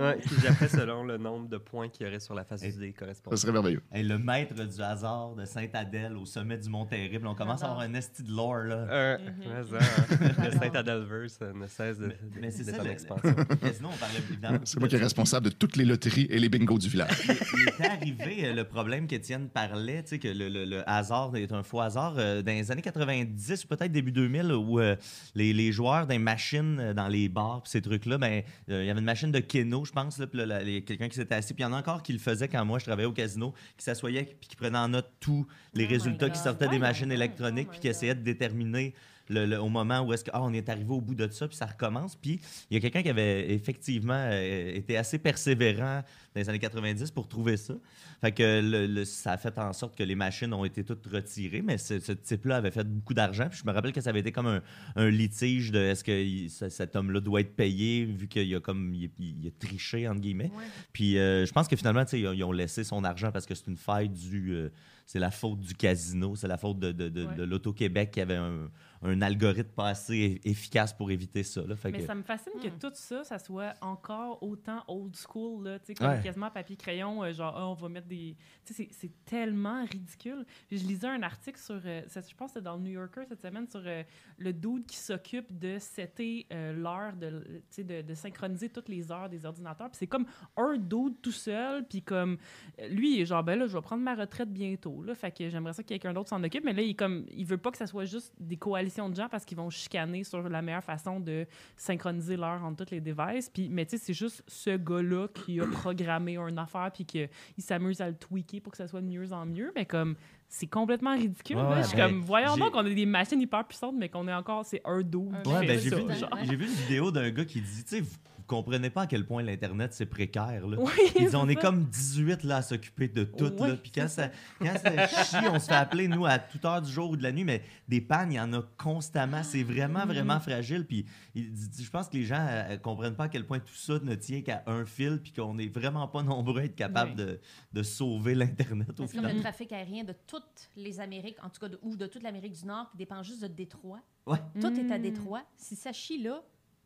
Ouais, puis j'appelle selon le nombre de points qu'il y aurait sur la face du dé Ça correspondant. serait merveilleux. Hey, le maître du hasard de Sainte-Adèle au sommet du Mont Terrible. On commence à avoir un esti de lore, là. Euh, Mhm. mais ça, hein, le Saint-Adelverse euh, ne cesse de, de, Mais c'est d'être ça, en le- expansion. Mais sinon, on parlait évidemment. C'est moi qui est responsable de toutes les loteries et les bingos du village. Il, il était arrivé euh, le problème qu'Étienne parlait, tu sais, que le, le- le hasard est un faux hasard. euh, dans les années quatre-vingt-dix, peut-être début deux mille, où euh, les, les joueurs des machines euh, dans les bars, pis ces trucs-là, ben, euh, il y avait une machine de Keno, je pense, là, puis là, là, les- quelqu'un qui s'était assis. Puis il y en a encore qui le faisait quand moi je travaillais au casino, qui s'assoyait puis qui prenait en note tous les Oh my résultats qui God. sortaient des Voyons machines donc. électroniques, Oh puis my qui essayait de déterminer le- le- au moment où est-ce que ah, on est arrivé au bout de ça, puis ça recommence. Puis il y a quelqu'un qui avait effectivement euh, été assez persévérant dans les années quatre-vingt-dix pour trouver ça. Fait que le- le- ça a fait en sorte que les machines ont été toutes retirées, mais ce, ce type-là avait fait beaucoup d'argent. Puis je me rappelle que ça avait été comme un, un litige de est-ce que il- ce- cet homme-là doit être payé vu qu'il a comme il, il a triché entre guillemets. Ouais. Puis euh, je pense que finalement, tu sais, ils, ont- ils ont laissé son argent parce que c'est une faille du. euh, c'est la faute du casino, c'est la faute de, de, de, Ouais. de l'Auto-Québec qui avait un, un algorithme pas assez e- efficace pour éviter ça. Là. Fait Mais que- ça me fascine que Hmm. tout ça, ça soit encore autant old school, là, tu sais, comme Ouais. quasiment papier-crayon, euh, genre, ah, on va mettre des... Tu sais, c'est- c'est tellement ridicule. Puis je lisais un article sur, euh, ça, je pense que c'était dans le New Yorker cette semaine, sur euh, le dude qui s'occupe de setter euh, l'heure, de, tu sais, de, de synchroniser toutes les heures des ordinateurs. Puis c'est comme un dude tout seul, puis comme, euh, lui, il est genre, ben là, je vais prendre ma retraite bientôt, là, fait que j'aimerais ça que quelqu'un d'autre s'en occupe, mais là, il, est comme, il veut pas que ça soit juste des coalitions de gens parce qu'ils vont chicaner sur la meilleure façon de synchroniser l'heure entre toutes les devices. Puis, mais tu sais, c'est juste ce gars-là qui a programmé une affaire puis qu'il s'amuse à le tweaker pour que ça soit de mieux en mieux. Mais comme, c'est complètement ridicule. Ouais, là. ouais, Je suis ben, comme, voyons j'ai- donc, on a des machines hyper puissantes, mais qu'on est encore, c'est un dos. Un qui Ouais, fait ben, j'ai ça, vu, genre. j'ai vu une vidéo d'un gars qui dit, tu sais, vous, vous comprenez pas à quel point l'Internet, c'est précaire. Là. Oui, Il dit, c'est on est ça. comme dix-huit là, à s'occuper de tout. Ouais, là. Puis quand c'est ça, quand ça chie, on se fait appeler, nous, à toute heure du jour ou de la nuit, mais des pannes, il y en a constamment. C'est vraiment, vraiment fragile. Puis il dit, je pense que les gens ne comprennent pas à quel point tout ça ne tient qu'à un fil, puis qu'on n'est vraiment pas nombreux à être capables Ouais. de, de sauver l'Internet au Parce que final. le trafic aérien de toutes les Amériques, en tout cas, de, ou de toute l'Amérique du Nord, qui dépend juste de Détroit. Ouais. Tout est à Mm. Détroit. Si ça chie là,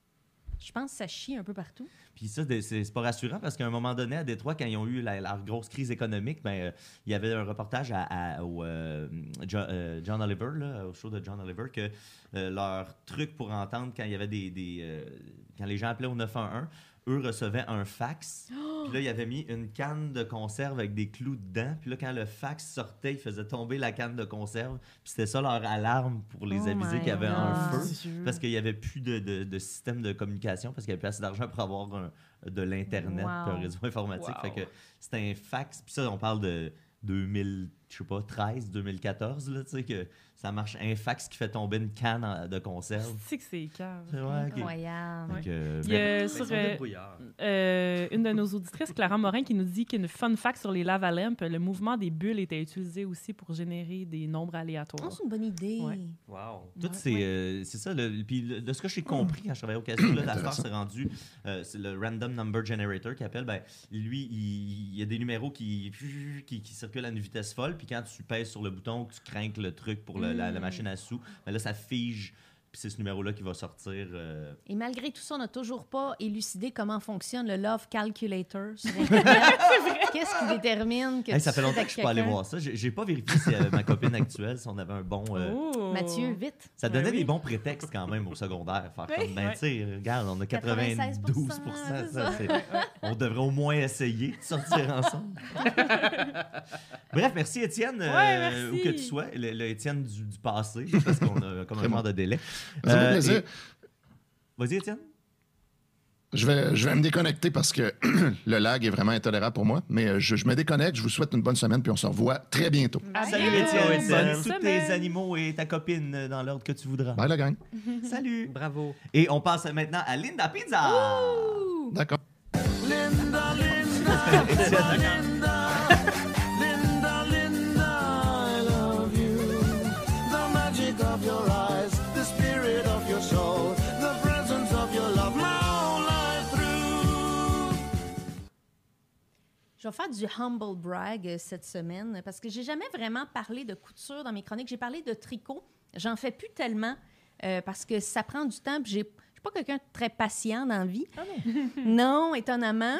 je pense que ça chie un peu partout. Puis ça, de- c'est c'est pas rassurant parce qu'à un moment donné, à Détroit, quand ils ont eu la, leur grosse crise économique, ben, euh, il y avait un reportage à, à- au euh, Jo- euh, John Oliver, là, au show de John Oliver, que euh, leur truc pour entendre quand il y avait des. des, euh, quand les gens appelaient au neuf un un, eux recevaient un fax. Puis là, il avait mis une canne de conserve avec des clous dedans. Puis là, quand le fax sortait, il faisait tomber la canne de conserve. Puis c'était ça leur alarme pour les Oh aviser my qu'il y avait un God. feu. Parce qu'il n'y avait plus de, de- de système de communication, parce qu'il n'y avait plus assez d'argent pour avoir un- de l'Internet, Wow. puis un réseau informatique. Wow. Fait que c'était un fax. Puis ça, on parle de deux mille, je sais pas, treize, deux mille quatorze, là, tu sais, que ça marche. Un fax qui fait tomber une canne en- de conserve. C'est que c'est cave. Ouais, ok. Incroyable. Fait que, Il y a Mais sur, ils sont euh, débrouillards. Euh, une de nos auditrices, Clara Morin, qui nous dit qu'une fun fact sur les lava-lampes, le mouvement des bulles était utilisé aussi pour générer des nombres Oh, aléatoires. c'est une bonne idée. Ouais. Wow. Tout, Ouais. c'est euh, c'est ça. Le, puis le- de ce que j'ai compris quand je travaillais au casino, là, la star Intéressant. s'est rendue, euh, c'est le Random Number Generator qui appelle. Ben, lui, il, il y a des numéros qui, qui, qui circulent à une vitesse folle. Puis quand tu pèses sur le bouton, tu crains le truc pour le- la, la machine à sous, ben là, ça fige. Puis c'est ce numéro-là qui va sortir. euh, Et malgré tout ça, on n'a toujours pas élucidé comment fonctionne le Love Calculator sur Internet. Qu'est-ce qui détermine que Hey, ça tu fait suis longtemps que avec je suis pas allé quelqu'un? voir ça. J'ai j'ai pas vérifié si euh, ma copine actuelle, si on avait un bon. euh, Oh! Mathieu, vite. Ça donnait Ben oui. des bons prétextes quand même au secondaire. Faire Oui. comme, ben, Ouais. tu sais, regarde, on a quatre-vingt-seize pour cent, quatre-vingt-douze pour cent. c'est ça, ça. c'est- on devrait au moins essayer de sortir ensemble. Bref, merci Étienne, euh, Ouais, merci. où que tu sois. Le, le Étienne du, du passé, parce qu'on a comme un Très genre bon. de délai. Ça me fait Euh, plaisir. et- Vas-y, Étienne. Je vais, je vais me déconnecter parce que le lag est vraiment intolérable pour moi. Mais euh, je, je me déconnecte. Je vous souhaite une bonne semaine, puis on se revoit très bientôt. À Salut bientôt. Étienne. Étienne. Salut Bonne tous tes semaine. animaux et ta copine euh, dans l'ordre que tu voudras. Bye, la gang. Salut. Bravo. Et on passe maintenant à Linda Pizza. D'accord. Linda, Linda, Étienne. Linda, Linda, Linda, I love you. The magic of your eyes, the spirit of your soul, the presence of your love, my whole life through. Je vais faire du humble brag euh, cette semaine parce que j'ai jamais vraiment parlé de couture dans mes chroniques. J'ai parlé de tricot. J'en fais plus tellement euh, parce que ça prend du temps. Puis j'ai, je suis pas quelqu'un de très patient dans la vie. Ah non. Non, étonnamment.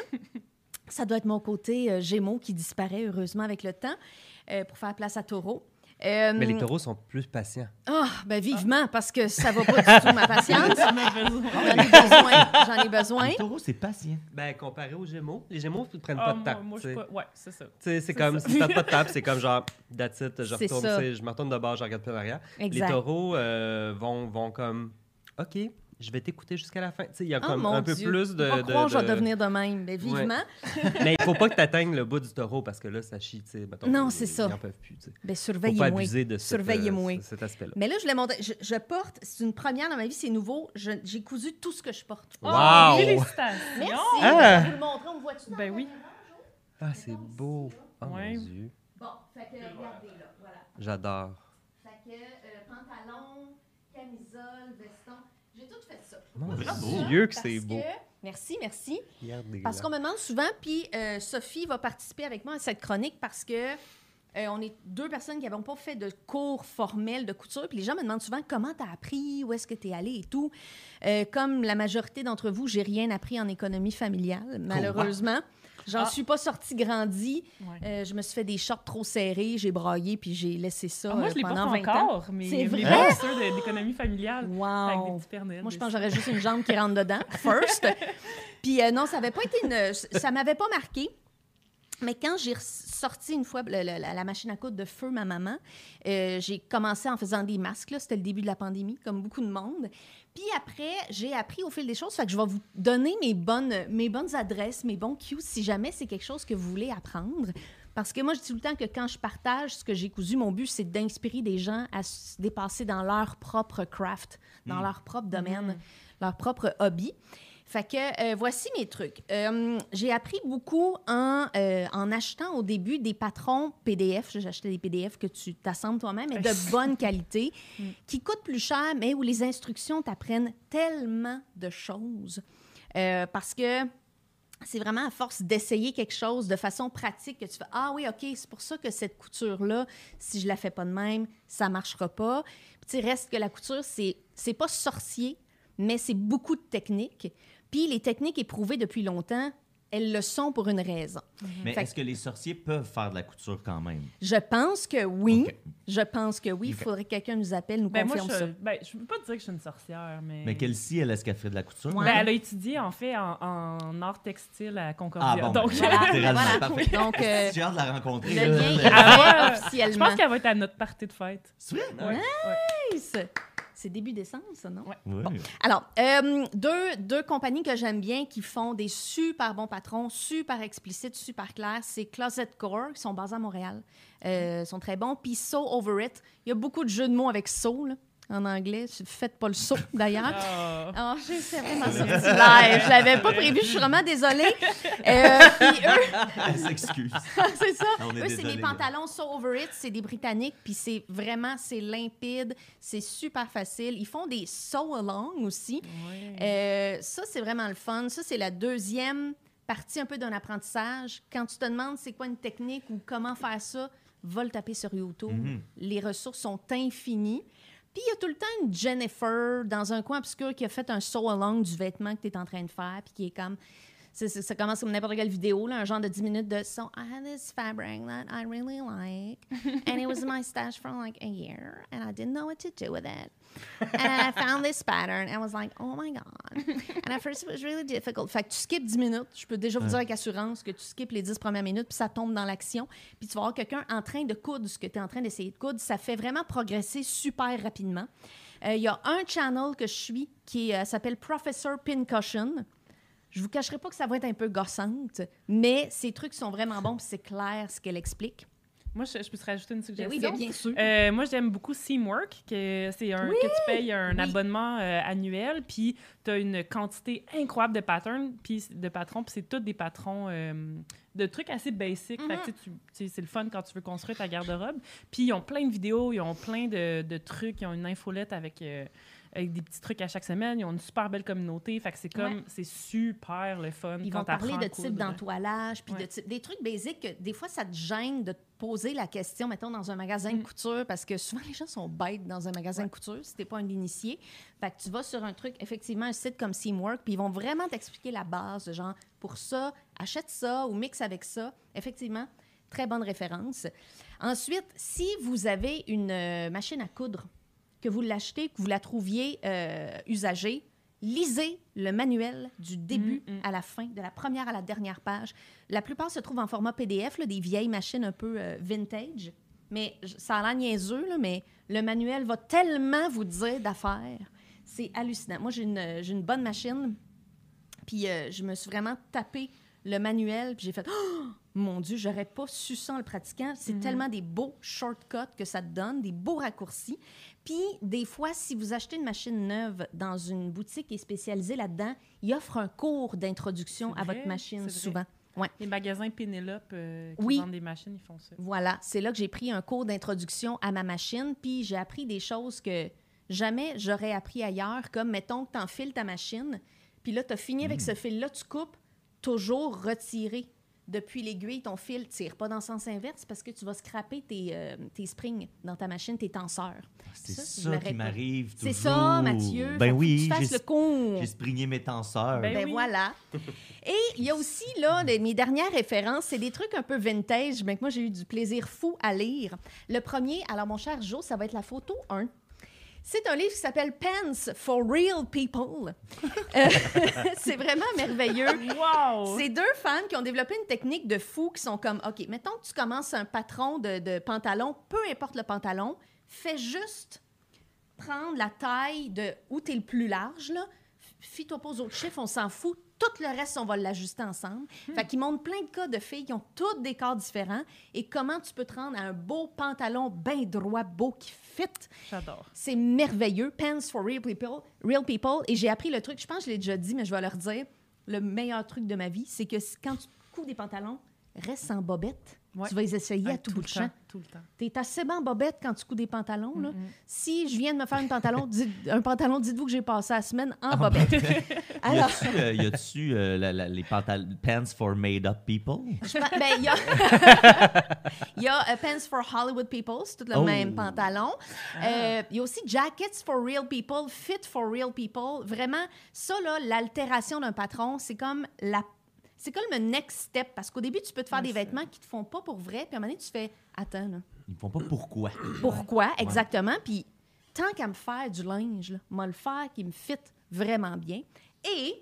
Ça doit être mon côté euh, Gémeaux qui disparaît heureusement avec le temps euh, pour faire place à Taureau. Euh, Mais les taureaux sont plus patients. Ah, ben vivement, parce que ça va pas du tout ma patience. J'en ai besoin. J'en ai besoin. J'en ai besoin. Le taureau, c'est patient. Ben, comparé aux Gémeaux, les Gémeaux ne prennent Ah, pas de moi, temps. moi, je tu suis sais. pas... Ouais, c'est ça. Tu sais, c'est C'est comme, ça. si t'as pas de table, c'est comme genre, that's it, je C'est retourne, ça. tu sais, je me retourne de bord, je regarde plus en arrière. Les Exact. taureaux euh, vont, vont comme, OK, je vais t'écouter jusqu'à la fin. Tu sais, il y a Oh comme mon un peu Dieu. plus de... Pas de- croire que je vais de- devenir de même, mais vivement. Mais il faut pas que tu atteignes le bout du taureau parce que là, ça chie, tu sais. mettons, Non, ils- c'est ça. Ils n'en peuvent plus, tu sais. Ben, Faut pas surveillez-moi. abuser de cette, Surveillez-moi. euh, cet aspect-là. Mais là, je l'ai montré. Je, je porte, c'est une première dans ma vie, c'est nouveau. Je- j'ai cousu tout ce que je porte. Wow! Oh, félicitations! Merci. Ah! Je vais vous le montrer, on me voit-tu dans Ben la oui. caméra, Jo? Ah, c'est beau. Oh Ouais. mon Dieu. Bon, fait que regardez là, voilà. J'adore. Fait que euh, pantalon, camisole, veston, j'ai tout fait ça. Mon Bravo. Dieu que Parce c'est beau. que- Merci, merci. Regardez Parce là. qu'on me demande souvent, puis euh, Sophie va participer avec moi à cette chronique parce que euh, on est deux personnes qui n'avons pas fait de cours formels de couture. Puis les gens me demandent souvent comment tu as appris, où est-ce que tu es allé et tout. Euh, comme la majorité d'entre vous, j'ai rien appris en économie familiale, malheureusement. J'en Ah. suis pas sortie grandie. Ouais. Euh, je me suis fait des shorts trop serrés, j'ai braillé, puis j'ai laissé ça Ah, moi, euh, je l'ai pas pendant fait vingt ans. encore, mais C'est les vrai? blessures de- d'économie familiale avec des Wow! petits pernels. Moi, je pense que j'aurais juste une jambe qui rentre dedans, first. Puis euh, non, ça avait pas été une... Ça m'avait pas marqué. Mais quand j'ai sorti une fois le- le- la, la machine à coudre de feu ma maman, euh, j'ai commencé en faisant des masques. Là, c'était le début de la pandémie, comme beaucoup de monde. Puis après, j'ai appris au fil des choses. Fait que je vais vous donner mes bonnes, mes bonnes adresses, mes bons cues, si jamais c'est quelque chose que vous voulez apprendre. Parce que moi, je dis tout le temps que quand je partage ce que j'ai cousu, mon but, c'est d'inspirer des gens à se dépasser dans leur propre craft, dans leur propre domaine, leur propre hobby. Fait que euh, voici mes trucs. Euh, j'ai appris beaucoup en, euh, en achetant au début des patrons P D F. J'ai acheté des P D F que tu t'assembles toi-même, mais de bonne qualité, qui coûtent plus cher, mais où les instructions t'apprennent tellement de choses. Euh, parce que c'est vraiment à force d'essayer quelque chose de façon pratique que tu fais « Ah oui, OK, c'est pour ça que cette couture-là, si je la fais pas de même, ça marchera pas. » Puis tu sais, reste que la couture, c'est, c'est pas sorcier, mais c'est beaucoup de techniques. Puis les techniques éprouvées depuis longtemps, elles le sont pour une raison. Mais Fait est-ce que les sorciers peuvent faire de la couture quand même? Je pense que oui. Ok. Je pense que oui. Il Ok. faudrait que quelqu'un nous appelle, nous Ben, moi, confirme je, ça. ben, je peux pas dire que je suis une sorcière, mais... Mais Kelsey, elle, est-ce qu'elle fait de la couture? Ouais. Ben, elle a étudié, en fait, en, en art textile à Concordia. Ah bon, Donc, ben, Voilà, littéralement, voilà. parfait. Donc, euh, J'ai hâte de la rencontrer. le là. lien est Elle- Ah, fait je officiellement. pense qu'elle va être à notre party de fête. C'est vrai? Ouais, ouais. Nice. C'est début décembre, ça, non? Ouais. Oui. Alors, euh, deux, deux compagnies que j'aime bien qui font des super bons patrons, super explicites, super clairs, c'est Closet Core, qui sont basés à Montréal. Euh, Ils sont très bons. Puis So Over It. Il y a beaucoup de jeux de mots avec So, là, en anglais. Faites pas le saut, d'ailleurs. Ah. Alors, j'ai fait vraiment sorti live. Je l'avais pas prévu. Je suis vraiment désolée. Euh, puis eux, Elle s'excuse. c'est ça. On est Eux, c'est désolé, des là. pantalons So Over It. C'est des Britanniques. Puis c'est vraiment, c'est limpide. C'est super facile. Ils font des So Along aussi. Ouais. Euh, ça, c'est vraiment le fun. Ça, c'est la deuxième partie un peu d'un apprentissage. Quand tu te demandes c'est quoi une technique ou comment faire ça, va le taper sur YouTube. Mhm. Les ressources sont infinies. Puis il y a tout le temps une Jennifer dans un coin obscur qui a fait un sew-along du vêtement que tu es en train de faire, puis qui est comme... c'est- c'est- ça commence comme n'importe quelle vidéo, là, un genre de dix minutes de « So I had this fabric that I really like, and it was in my stash for like a year, and I didn't know what to do with it. And I found this pattern, and I was like, oh my God. And at first it was really difficult. » Fait que tu skippes dix minutes. Je peux déjà vous dire avec assurance que tu skippes les dix premières minutes, puis ça tombe dans l'action. Puis tu vas voir quelqu'un en train de coudre ce que tu es en train d'essayer de coudre. Ça fait vraiment progresser super rapidement. Euh, Il y a un channel que je suis qui euh, s'appelle Professor Pincushion. Je vous cacherai pas que ça va être un peu gossante, mais ces trucs sont vraiment bons, puis c'est clair ce qu'elle explique. Moi, je, je peux te rajouter une Ben suggestion. oui, ben bien sûr. Euh, moi, j'aime beaucoup Seamwork, que c'est un que tu payes un Oui. abonnement euh, annuel, puis tu as une quantité incroyable de patterns, puis de patrons, puis c'est tous des patrons euh, de trucs assez basiques. Fait que, tu sais, tu- tu sais, c'est le fun quand tu veux construire ta garde-robe. Puis ils ont plein de vidéos, ils ont plein de, de trucs, ils ont une infolette avec euh, avec des petits trucs à chaque semaine. Ils ont une super belle communauté. Fait que c'est comme, Ouais. c'est super le fun. Ils quand vont parler t'apprends de à type coudre. d'entoilage, puis Ouais. de type, des trucs basiques que des fois, ça te gêne de te poser la question, mettons, dans un magasin de Mm. couture, parce que souvent, les gens sont bêtes dans un magasin de couture si t'es pas un initié. Fait que tu vas sur un truc, effectivement, un site comme Seamwork, puis ils vont vraiment t'expliquer la base, de genre, pour ça, achète ça ou mixe avec ça. Effectivement, très bonne référence. Ensuite, si vous avez une euh, machine à coudre, que vous l'achetez, que vous la trouviez euh, usagée, lisez le manuel du début Mm, mm. à la fin, de la première à la dernière page. La plupart se trouvent en format P D F, là, des vieilles machines un peu euh, vintage. Mais j- ça a l'air niaiseux, là, mais le manuel va tellement vous dire d'affaires. C'est hallucinant. Moi, j'ai une, j'ai une bonne machine, puis euh, je me suis vraiment tapé le manuel, puis j'ai fait oh, mon Dieu, j'aurais pas su ça en le pratiquant. C'est Mhm. tellement des beaux shortcuts que ça te donne, des beaux raccourcis. Puis, des fois, si vous achetez une machine neuve dans une boutique qui est spécialisée là-dedans, ils offrent un cours d'introduction C'est à vrai, votre machine, c'est vrai. souvent. Les magasins Pénélope euh, qui Oui. vendent des machines, ils font ça. Voilà, c'est là que j'ai pris un cours d'introduction à ma machine, puis j'ai appris des choses que jamais j'aurais appris ailleurs, comme, mettons que tu enfiles ta machine, puis là, tu as fini avec ce fil-là, tu coupes, toujours retiré depuis l'aiguille, ton fil tire pas dans le sens inverse parce que tu vas scraper tes, euh, tes springs dans ta machine, tes tenseurs. C'est Ça, ça, je l'aurais qui pas. m'arrive toujours. C'est ça, Mathieu. Ben Faut que oui, tu fasses j'ai le cours. j'ai springé mes tenseurs. Ben Ben oui. voilà. Et il y a aussi, là, les- mes dernières références, c'est des trucs un peu vintage, mais que moi, j'ai eu du plaisir fou à lire. Le premier, alors mon cher Joe, ça va être la photo un. C'est un livre qui s'appelle Pants for Real People. Euh, c'est vraiment merveilleux. Wow! C'est deux femmes qui ont développé une technique de fou qui sont comme, OK, mettons que tu commences un patron de, de pantalon, peu importe le pantalon, fais juste prendre la taille de où tu es le plus large, là. Fie-toi pas aux autres chiffres, on s'en fout. Tout le reste, on va l'ajuster ensemble. Fait qu'ils montrent plein de cas de filles qui ont tous des corps différents et comment tu peux te rendre à un beau pantalon bien droit, beau, qui fit. J'adore. C'est merveilleux. Pants for Real People. Real people. Et j'ai appris le truc, je pense que je l'ai déjà dit, mais je vais leur dire. Le meilleur truc de ma vie, c'est que c- quand tu couds des pantalons, reste en bobette. Ouais. Tu vas les essayer à Ah, tout bout le de champ. temps, tout le temps. T'es assez bon en bobette quand tu couds des pantalons. Là. Mm-mm. Si je viens de me faire une pantalon, dites- un pantalon, dites-vous que j'ai passé la semaine en Ah, bobette. Y Alors, a-tu, euh, y a-tu euh, la- la- les pantal- pants for made-up people? je pense- ben, il y a, il y a euh, Pants for Hollywood People, c'est tout le Oh. même pantalon. Ah. Euh, Il y a aussi Jackets for Real People, Fit for Real People. Vraiment, ça, là, l'altération d'un patron, c'est comme la c'est comme le next step, parce qu'au début, tu peux te faire Ouais, des c'est- vêtements qui te font pas pour vrai, puis à un moment donné, tu fais « Attends, là, Ils font pas pourquoi. pourquoi exactement? » Puis tant qu'à me faire du linge, là, moi le faire qui me fit vraiment bien. Et,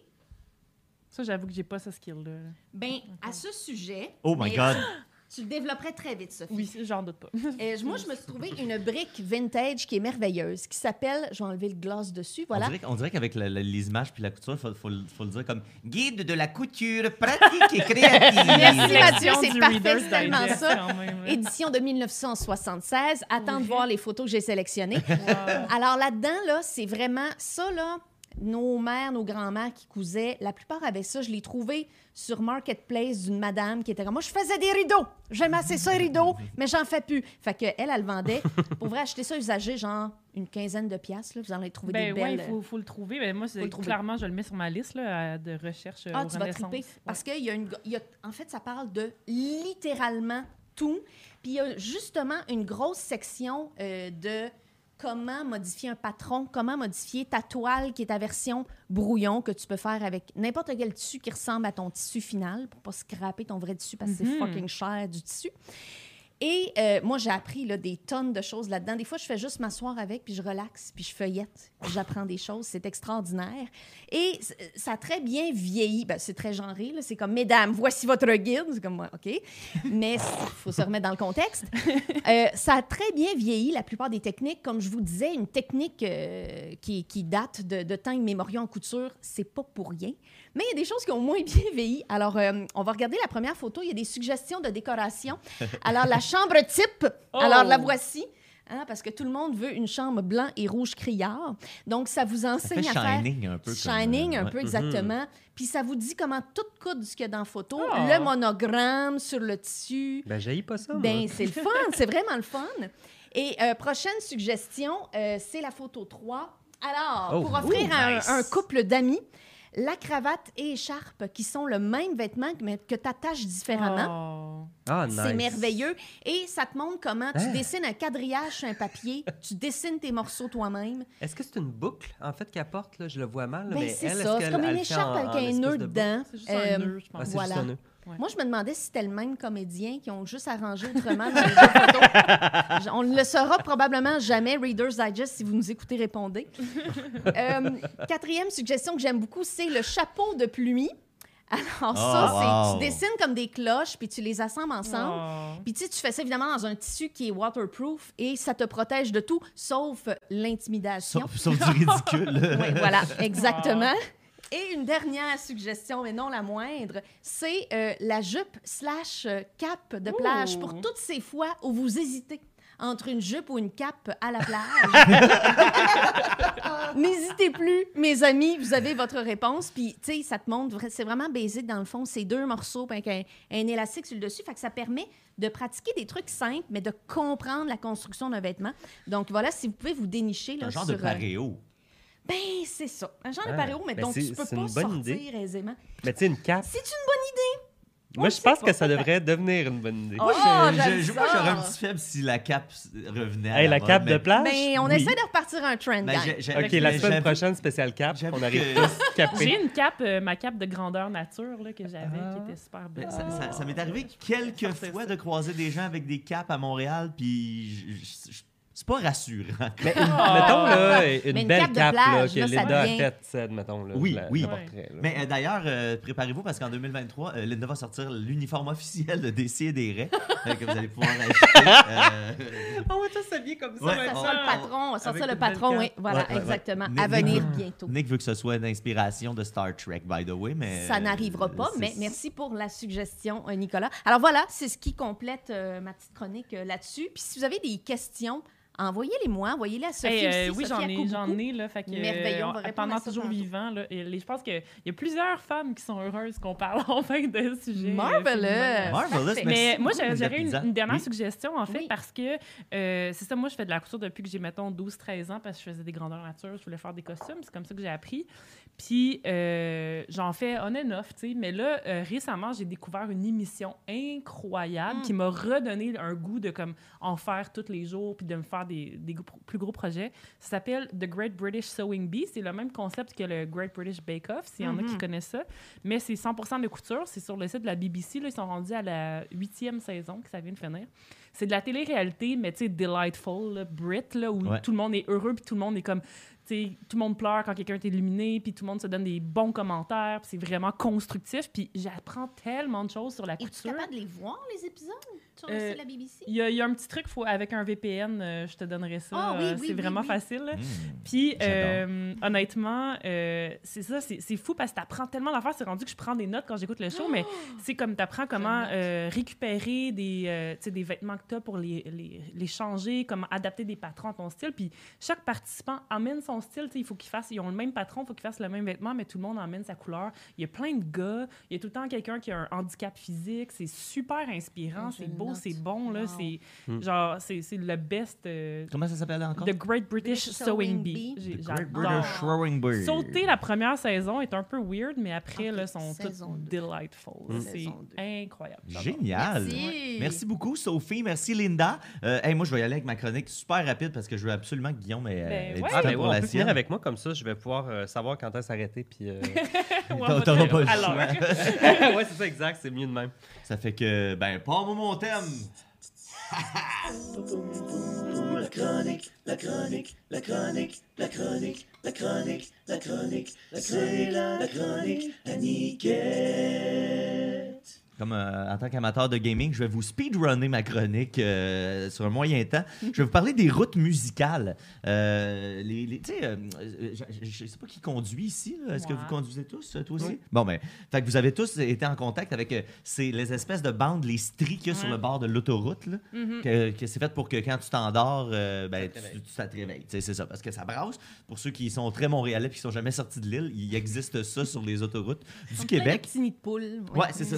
Ça, j'avoue que j'ai pas ce skill-là. là. ben à ce sujet... Oh my mais God! Tu le développerais très vite, Sophie. Oui, j'en doute pas. Euh, moi, je me suis trouvé une brique vintage qui est merveilleuse, qui s'appelle, je vais enlever le gloss dessus, voilà. On dirait, on dirait qu'avec la- la- les images puis la couture, il faut, faut, le- faut le dire comme guide de la couture pratique et créative. Merci, Mathieu, Sélection c'est du parfait, Reader's c'est tellement Digest, ça. quand même, là. Édition de mille neuf cent soixante-seize. Attends de Oui. voir les photos que j'ai sélectionnées. Wow. Alors là-dedans, là, c'est vraiment ça, là. Nos mères, nos grands-mères qui cousaient, la plupart avaient ça. Je l'ai trouvé sur Marketplace d'une madame qui était comme moi, je faisais des rideaux. J'aime assez ça, les rideaux, mais j'en fais plus. Fait que elle, elle vendait. Pour vrai, acheter ça usagé, genre une quinzaine de piastres. Là, vous en allez trouver Ben des ouais, belles. il faut, faut le trouver. Ben moi, Faut c'est le trouver. clairement, je le mets sur ma liste là, à- de recherche euh, Ah, au tu vas Renaissance. triper. Parce qu'il y a une. il y a- en fait, ça parle de littéralement tout. Puis il y a justement une grosse section euh, de comment modifier un patron, comment modifier ta toile qui est ta version brouillon que tu peux faire avec n'importe quel tissu qui ressemble à ton tissu final pour pas scraper ton vrai tissu parce que Mhm. c'est fucking cher du tissu. Et euh, moi, j'ai appris là, des tonnes de choses là-dedans. Des fois, je fais juste m'asseoir avec, puis je relaxe, puis je feuillette, puis j'apprends des choses. C'est extraordinaire. Et c- ça a très bien vieilli. Ben, c'est très genré. Là. C'est comme, mesdames, voici votre guide. C'est comme, ouais, OK. Mais il faut se remettre dans le contexte. Euh, ça a très bien vieilli, la plupart des techniques. Comme je vous disais, une technique euh, qui, qui date de, de temps immémoriaux en couture, c'est pas pour rien. Mais il y a des choses qui ont moins bien vieilli. Alors, euh, on va regarder la première photo. Il y a des suggestions de décoration. Alors, la chambre type, Oh! alors la voici. Hein, parce que tout le monde veut une chambre blanc et rouge criard. Donc, ça vous Ça fait enseigne à faire... shining un peu. comme, Shining, euh, un ouais. peu exactement. Puis ça vous dit comment tout coudre ce qu'il y a dans la photo. Ah! Le monogramme sur le tissu. Ben, j'haïs pas ça, moi. Ben, c'est le fun, c'est vraiment le fun. Et euh, prochaine suggestion, euh, c'est la photo trois. Alors, Oh. pour offrir Ouh, à un- nice. un, couple d'amis, la cravate et écharpe qui sont le même vêtement mais que tu attaches différemment. Oh. Ah, nice. C'est merveilleux. Et ça te montre comment tu Hein? dessines un quadrillage sur un papier, tu dessines tes morceaux toi-même. Est-ce que c'est une boucle, en fait, qu'elle porte? Là? Je le vois mal, Ben, mais c'est elle, ça. est-ce C'est qu'elle- comme une elle le fait écharpe en- avec en un espèce nœud de dedans. C'est juste Euh, un nœud, je pense. Ah, c'est Voilà. juste un nœud. Ouais. Moi, je me demandais si c'était le même comédien qui ont juste arrangé autrement dans les deux photos. On ne le saura probablement jamais, Reader's Digest, si vous nous écoutez, répondez. Euh, quatrième suggestion que j'aime beaucoup, c'est le chapeau de pluie. Alors ça, Oh, c'est wow. tu dessines comme des cloches, puis tu les assembles ensemble. Oh. Puis tu sais, tu fais ça évidemment dans un tissu qui est waterproof et ça te protège de tout, sauf l'intimidation. Sauf, sauf du ridicule. Oui, voilà, exactement. Et une dernière suggestion, mais non la moindre, c'est euh, la jupe slash euh, cape de plage Ouh. pour toutes ces fois où vous hésitez entre une jupe ou une cape à la plage. N'hésitez plus, mes amis, vous avez votre réponse. Puis, tu sais, ça te montre, vra- c'est vraiment basique dans le fond, c'est deux morceaux puis avec un, un élastique sur le dessus. Fait que ça permet de pratiquer des trucs simples, mais de comprendre la construction d'un vêtement. Donc, voilà, si vous pouvez vous dénicher là, Un genre sur... de euh, paréo. Ben, c'est ça. Un genre de Ah, paréo, mais ben dont c'est- tu peux c'est pas une bonne sortir idée. aisément. Mais tu sais, une cape. C'est une bonne idée. Moi, On je sait pense pas, que ça peut-être. devrait devenir une bonne idée. Oh, Je- j'aime je- ça. moi, j'aurais un petit faible si la cape revenait à Hey, la mode, cape mais- de plage? Ben, on Oui. essaie de repartir un trend, Ben, gang. j'ai- j'ai- OK, la mais semaine j'avoue- prochaine, spécial cap. j'avoue On arrive que- tous capés. J'ai une cape, euh, ma cape de grandeur nature là, que j'avais, Ah. qui était super Ben, belle. Ça, ça- ça m'est arrivé quelques fois de croiser des gens avec des capes à Montréal, puis je- je- je- c'est pas rassurant. Mais une- mettons, là, Mais une une belle cape de cape là, plage, que là, ça Linda a devient- faite, c'est, mettons. Là, Oui, je la- oui. je la porterais, là. Mais euh, d'ailleurs, euh, préparez-vous parce qu'en deux mille vingt-trois, euh, Linda va sortir l'uniforme officiel de Décis et des Raies euh, que vous allez pouvoir acheter. euh, On va tous s'habiller comme ça. Ouais. Ça on- sera le patron, ça avec sera le une belle patron, cape. oui. Voilà, Ouais, ouais, ouais. exactement. Nick- À venir Nick- bientôt. Nick veut que ce soit une inspiration de Star Trek, by the way, mais... Ça n'arrivera pas, c'est- mais merci pour la suggestion, euh, Nicolas. Alors voilà, c'est ce qui complète euh, ma petite chronique euh, là-dessus. Puis si vous avez des questions, envoyez-les moi, envoyez-les à Sophie Hey, euh, aussi. oui, Sophie j'en ai, Accouboucou. j'en ai, là. Fait que, Merveilleux, on va euh, répondre pendant à ça toujours tantôt. vivant, là. Et les- je pense qu'il y a plusieurs femmes qui sont heureuses qu'on parle enfin de sujets. euh, Marvelous. féminins. Marvelous, Parfait. merci Mais moi, beaucoup, j'aurais Linda j'aurais une, Pizza. une dernière Oui. suggestion, en fait, Oui. parce que euh, c'est ça, moi, je fais de la couture depuis que j'ai, mettons, douze treize ans, parce que je faisais des grandeurs nature, je voulais faire des costumes, c'est comme ça que j'ai appris. Puis, euh, j'en fais on and off, tu sais. Mais là, euh, récemment, j'ai découvert une émission incroyable Mm. qui m'a redonné un goût de comme en faire tous les jours, puis de me faire des, des gros- plus gros projets. Ça s'appelle The Great British Sewing Bee. C'est le même concept que le Great British Bake Off, s'il y en a qui Mhm. connaissent ça. Mais c'est cent pour cent de couture. C'est sur le site de la B B C. Là, ils sont rendus à la huitième saison, que ça vient de finir. C'est de la télé-réalité, mais tu sais, delightful, là, Brit, là, où Ouais. tout le monde est heureux, puis tout le monde est comme... tu sais, tout le monde pleure quand quelqu'un est illuminé, puis tout le monde se donne des bons commentaires, puis c'est vraiment constructif, puis j'apprends tellement de choses sur la Es-tu couture. capable de les voir, les épisodes, sur le Euh, site de la B B C? Il y, a, il y a un petit truc, faut, avec un V P N, euh, je te donnerai ça. Ah oui, euh, oui, c'est oui, vraiment oui. facile. là. Mmh. Puis, J'adore. euh, honnêtement, euh, c'est ça, c'est c'est fou parce que tu apprends tellement d'affaires. C'est rendu que je prends des notes quand j'écoute le show, mais c'est comme tu apprends comment note. euh, récupérer des, euh, tu sais, des vêtements que tu as pour les, les, les changer, comment adapter des patrons à ton style. Puis, chaque participant amène son style. Tu sais, il faut qu'ils fassent, ils ont le même patron, il faut qu'ils fassent le même vêtement, mais tout le monde amène sa couleur. Il y a plein de gars. Il y a tout le temps quelqu'un qui a un handicap physique. C'est super inspirant. Je c'est beau, note. c'est bon. Là, Wow. c'est Hmm. genre, c'est c'est le best. euh, Comment ça s'appelle encore? The Great British British Sewing Sewing Bee. Bee. J'ai- The Great J'adore. British Sewing Bee. Sauter la première saison est un peu weird, mais après, Ok, là, sont saison toutes deux. delightful. Mm. C'est Saison deux. incroyable. J'adore. Génial. Merci. Merci beaucoup, Sophie. Merci, Linda. Euh, hey, moi, je vais y aller avec ma chronique super rapide parce que je veux absolument que Guillaume ait, Ben ait ouais. du Ah, temps ben pour ouais, on la peut finir sienne. avec moi comme ça, je vais pouvoir euh, savoir quand est-ce s'arrêter. Puis, euh... Ouais, T'auras on va pas le te- choix. Alors, ouais, c'est ça, exact, c'est mieux de même. Ça fait que, ben, pas moi mon thème. La chronique, la chronique, la chronique, la chronique, la chronique, la chronique, c'est la chronique à Niquette. Comme euh, en tant qu'amateur de gaming, je vais vous speedrunner ma chronique euh, sur un moyen temps. Je vais vous parler des routes musicales. Euh, les, les- tu sais, euh, je ne sais pas qui conduit ici. là. Est-ce que Moi. vous conduisez tous, toi aussi? Oui. Bon, ben, fait que vous avez tous été en contact avec euh, ces, les espèces de bandes, les stries qu'il y a sur Ouais. le bord de l'autoroute. là, Mhm. que, que c'est fait pour que quand tu t'endors, euh, ben, Ça te tu, réveille. tu- ça te réveille. Tu sais, c'est ça, parce que ça brasse. Pour ceux qui sont très montréalais et qui sont jamais sortis de l'île, il existe ça sur les autoroutes du Comme plein de Québec. petits nids de poules. Ouais, c'est ça. C'est plein de,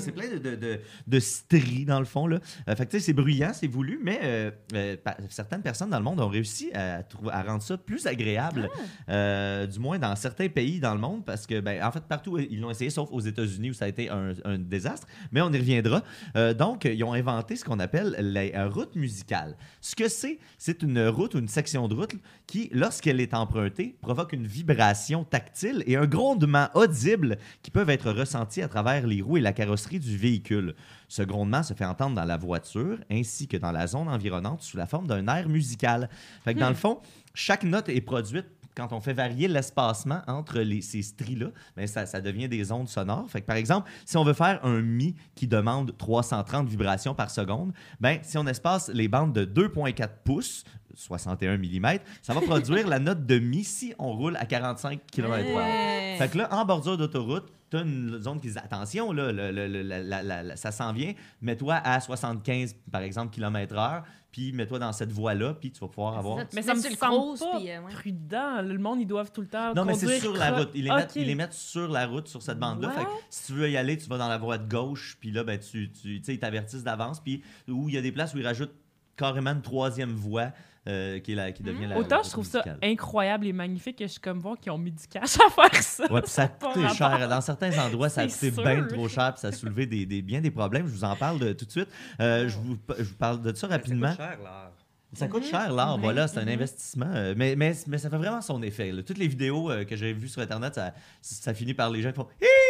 de, de, de stries, dans le fond. Là. Euh, fait que, tu sais, c'est bruyant, c'est voulu, mais euh, euh, pa- certaines personnes dans le monde ont réussi à, trou- à rendre ça plus agréable, euh, du moins dans certains pays dans le monde, parce que, ben, en fait, partout, ils l'ont essayé, sauf aux États-Unis où ça a été un, un désastre, mais on y reviendra. Euh, donc, ils ont inventé ce qu'on appelle la euh, route musicale. Ce que c'est, c'est une route ou une section de route qui, lorsqu'elle est empruntée, provoque une vibration tactile et un grondement audible qui peuvent être ressentis à travers les roues et la carrosserie du véhicule. Ce grondement se fait entendre dans la voiture ainsi que dans la zone environnante sous la forme d'un air musical. Fait que dans le fond, chaque note est produite quand on fait varier l'espacement entre les, ces stries-là, ben ça, ça devient des ondes sonores. Fait que, par exemple, si on veut faire un mi qui demande trois cent trente vibrations par seconde, ben, si on espace les bandes de deux virgule quatre pouces, soixante et un millimètres, ça va produire la note de mi si on roule à quarante-cinq kilomètres heure. Hey. Fait que là, en bordure d'autoroute, tu as une zone qui dit attention, là, le, le, le, la, la, la, la, ça s'en vient, mets-toi à soixante-quinze, par exemple, kilomètres heure, puis mets-toi dans cette voie-là, puis tu vas pouvoir avoir. Tu Mais mets ça me sur le semble cross, pas puis, euh, ouais. prudent. Le monde, ils doivent tout le temps Non, mais c'est conduire sur la cro- route. Ils les, Ok. mettent, ils les mettent sur la route, sur cette bande-là. Fait que What? si tu veux y aller, tu vas dans la voie de gauche, puis là, ben, tu, tu, tu sais, ils t'avertissent d'avance. Puis où il y a des places où ils rajoutent carrément une troisième voie euh, qui, est la, qui devient la Autant la je trouve route ça musicale. incroyable et magnifique que je suis comme voir qu'ils ont mis du cash à faire ça. Ouais, puis ça a pas coûté rapport. cher. Dans certains endroits, ça a C'est coûté sûr. bien trop cher, puis ça a soulevé des, des, bien des problèmes. Je vous en parle de, tout de suite. Euh, je, vous, je vous parle de ça rapidement. Ça coûte cher, l'art. Ça coûte cher, l'art, voilà, c'est un investissement. euh, mais, mais, mais ça fait vraiment son effet. là. Toutes les vidéos euh, que j'ai vues sur Internet, ça, ça finit par les gens qui font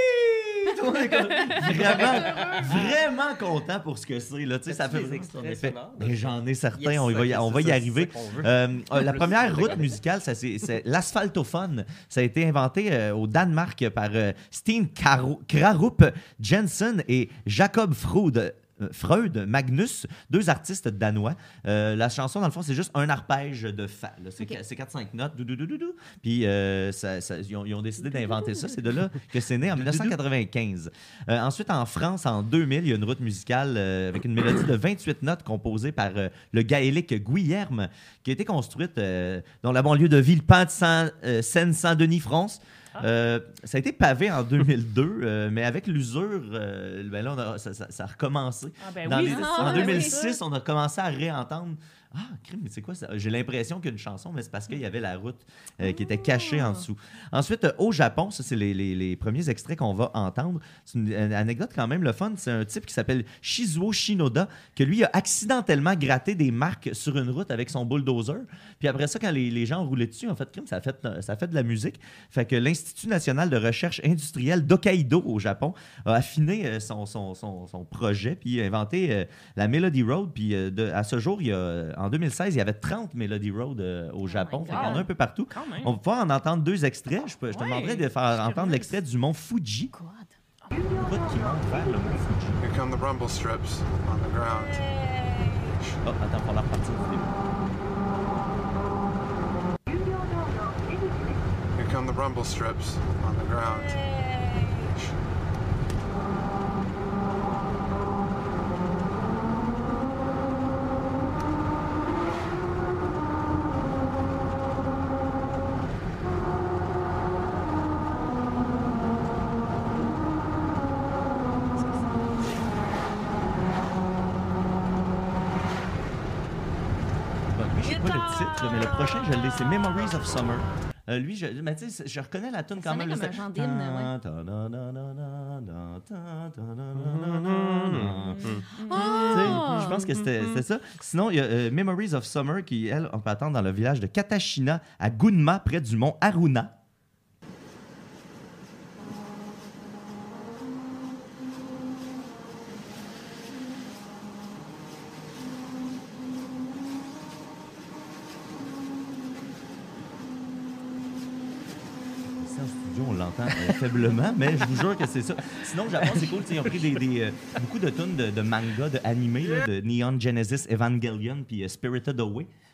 Hi! Tout le monde est comme vraiment, vraiment content pour ce que c'est. Là. Tu sais, ça As-tu fait des vraiment son extraits effet. sonores? Mais j'en ai certains, Yes, on, y va y, ok, on c'est va y ça, arriver. c'est ça qu'on veut. Euh, euh, la Plus première de route regarder. musicale, ça, c'est, c'est l'asphaltophone. Ça a été inventé euh, au Danemark par euh, Steen Karo- Krarup Jensen et Jacob Freud. euh, Freud, Magnus, deux artistes danois. Euh, la chanson, dans le fond, c'est juste un arpège de fa. là. C'est, Ok. c'est quatre cinq notes. Dou, dou, dou, dou, dou. Puis euh, ça- ça- ils, ont, ils ont décidé d'inventer ça. C'est de là que c'est né en dix-neuf cent quatre-vingt-quinze. Euh, ensuite, en France, en deux mille, il y a une route musicale euh, avec une mélodie de vingt-huit notes composée par euh, le gaélique Guilherme, qui a été construite euh, dans la banlieue de Villepinte, euh, Seine-Saint-Denis, France. Euh, ça a été pavé en deux mille deux, euh, mais avec l'usure, euh, ben là, on a- ça, ça- ça a recommencé. Ah ben Dans oui, les- c'est en ça, deux oui, mille ça. six, on a commencé à réentendre. Ah, crime, mais c'est quoi ça? J'ai l'impression qu'il y a une chanson, mais c'est parce qu'il y avait la route euh, qui était cachée en dessous. Ensuite, euh, au Japon, ça, c'est les, les- les premiers extraits qu'on va entendre. C'est une, une anecdote quand même le fun. C'est un type qui s'appelle Shizuo Shinoda, que lui a accidentellement gratté des marques sur une route avec son bulldozer. Puis après ça, quand les, les gens ont roulé dessus, en fait, crime, ça a fait, ça a fait de la musique. Fait que l'Institut national de recherche industrielle d'Hokkaido, au Japon, a affiné euh, son, son, son, son projet, puis a inventé euh, la Melody Road. Puis euh, de- à ce jour, il y a, en deux mille seize, il y avait trente Melody Road euh, au Japon. my Fait qu'il y en a God. un peu partout. Quand même. On va pouvoir en entendre deux extraits. Je, peux- je te Ouais, demanderais de je faire suis entendre curieuse. l'extrait du mont Fuji. God. Une route qui monte vers le mont Fuji. Here come the rumble strips on the ground. Oh, attends, il va falloir partir du début. Here come the rumble strips on the ground. Bon, lui, je sais pas le titre, mais le prochain, je l'ai, c'est Memories of Summer. Euh, lui, je, mais tu sais, je reconnais la tune Ça quand même. sonnait là, comme un c'est- genre d'hymne, ouais. Tu sais, Je pense que c'était c'était ça. Sinon, il y a euh, Memories of Summer qui, elle, on peut attendre dans le village de Katashina, à Gunma, près du mont Haruna. Ici en studio, on l'entend euh, faiblement, mais je vous jure que c'est ça. Sinon, au Japon, c'est cool. tu sais, Ils ont pris des, des, euh, beaucoup de tunes de, de manga, de animés, là, de Neon Genesis Evangelion puis euh, Spirited Away.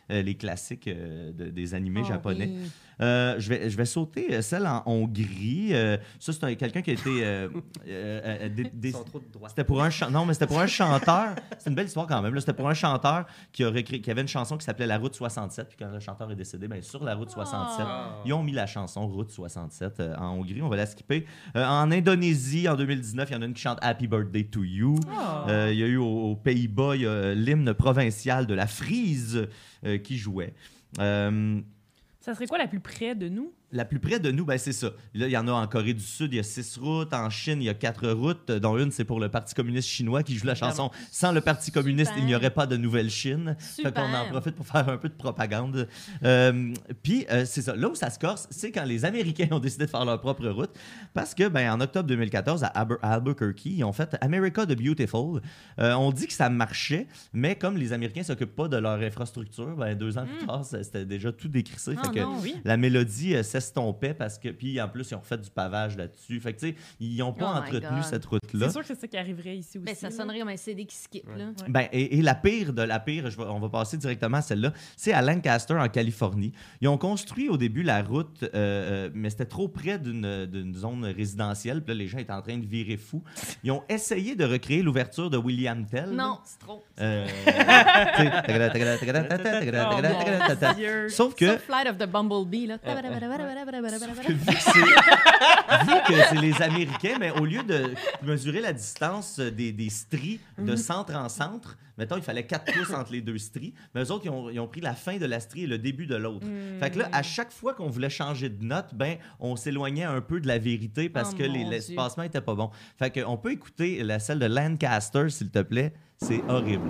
euh, les classiques euh, de- des animés Oh, japonais. oui. Euh, je, vais, je vais sauter euh, celle en Hongrie. Euh, ça, c'est un- quelqu'un qui a été... euh, euh, euh, dé- dé- Ils sont trop de droite. c'était pour un chan- non, mais c'était pour un chanteur. C'est une belle histoire quand même. là. C'était pour un chanteur qui, aurait créé- qui avait une chanson qui s'appelait La Route soixante-sept. Puis quand le chanteur est décédé, ben, sur La Route soixante-sept, Ah. ils ont mis la chanson Route soixante-sept euh, en Hongrie. On va la skipper. Euh, en Indonésie, en deux mille dix-neuf, il y en a une qui chante Happy Birthday to You. Ah. Euh, il y a eu aux, aux Pays-Bas il y a l'hymne provincial de la Frise euh, qui jouait. Euh, Ça serait quoi la plus près de nous? La plus près de nous, ben c'est ça. Là, il y en a en Corée du Sud, il y a six routes. En Chine, il y a quatre routes, dont une, c'est pour le Parti communiste chinois qui joue la chanson « Sans le Parti communiste, Super. il n'y aurait pas de nouvelle Chine ». Fait Super. qu'on en profite pour faire un peu de propagande. Euh, Puis, euh, c'est ça. Là où ça se corse, c'est quand les Américains ont décidé de faire leur propre route. Parce que, ben, en octobre deux mille quatorze, à Aber- à Albuquerque, ils ont fait « America the Beautiful Euh, ». On dit que ça marchait, mais comme les Américains ne s'occupent pas de leur infrastructure, ben, deux ans plus tard, ça- c'était déjà tout décrissé. Oh Fait que non. Oui. la mélodie euh, s'estompait parce que puis en plus ils ont fait du pavage là-dessus. Fait que tu sais, ils n'ont pas Oh my entretenu God. cette route-là. C'est sûr que c'est ça qui arriverait ici aussi. Ben, ça là. sonnerait comme un C D qui skip, là. Ouais. Ben, et, et la pire de la pire, je vais- on va passer directement à celle-là, c'est à Lancaster, en Californie. Ils ont construit au début la route, euh, euh, mais c'était trop près d'une d'une zone résidentielle. Puis là, les gens étaient en train de virer fous. Ils ont essayé de recréer l'ouverture de William Tell. Non, c'est trop. Euh, tu sais, tagada, tagada, tagada, tagada, tagada, Oh, tagada, mon tagada, tagada. Dieu. Sauf que Sauf Flight of the Bumblebee, là. que vu que c'est vu que c'est les Américains, mais au lieu de mesurer la distance des, des stries de centre en centre, mettons, il fallait quatre pouces entre les deux stries, mais eux autres, ils ont, ils ont pris la fin de la strie et le début de l'autre. Fait que là, à chaque fois qu'on voulait changer de note, ben, on s'éloignait un peu de la vérité parce Oh que les- mon l'espacement était pas bon. Fait qu'on peut écouter la celle de Lancaster, s'il te plaît. C'est horrible.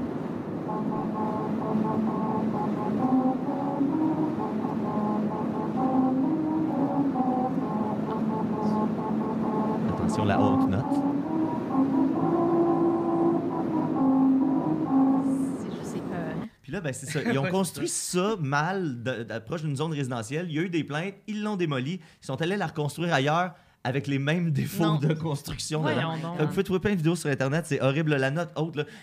Attention, la haute note. C'est juste épeurant. Puis là, ben, c'est ça. Ils ont construit ça mal, de- de- proche d'une zone résidentielle. Il y a eu des plaintes, ils l'ont démoli. Ils sont allés la reconstruire ailleurs avec les mêmes défauts Non. de construction. Voyons dedans. donc. Fait que vous pouvez trouver plein de vidéos sur Internet. C'est horrible. La note haute, là.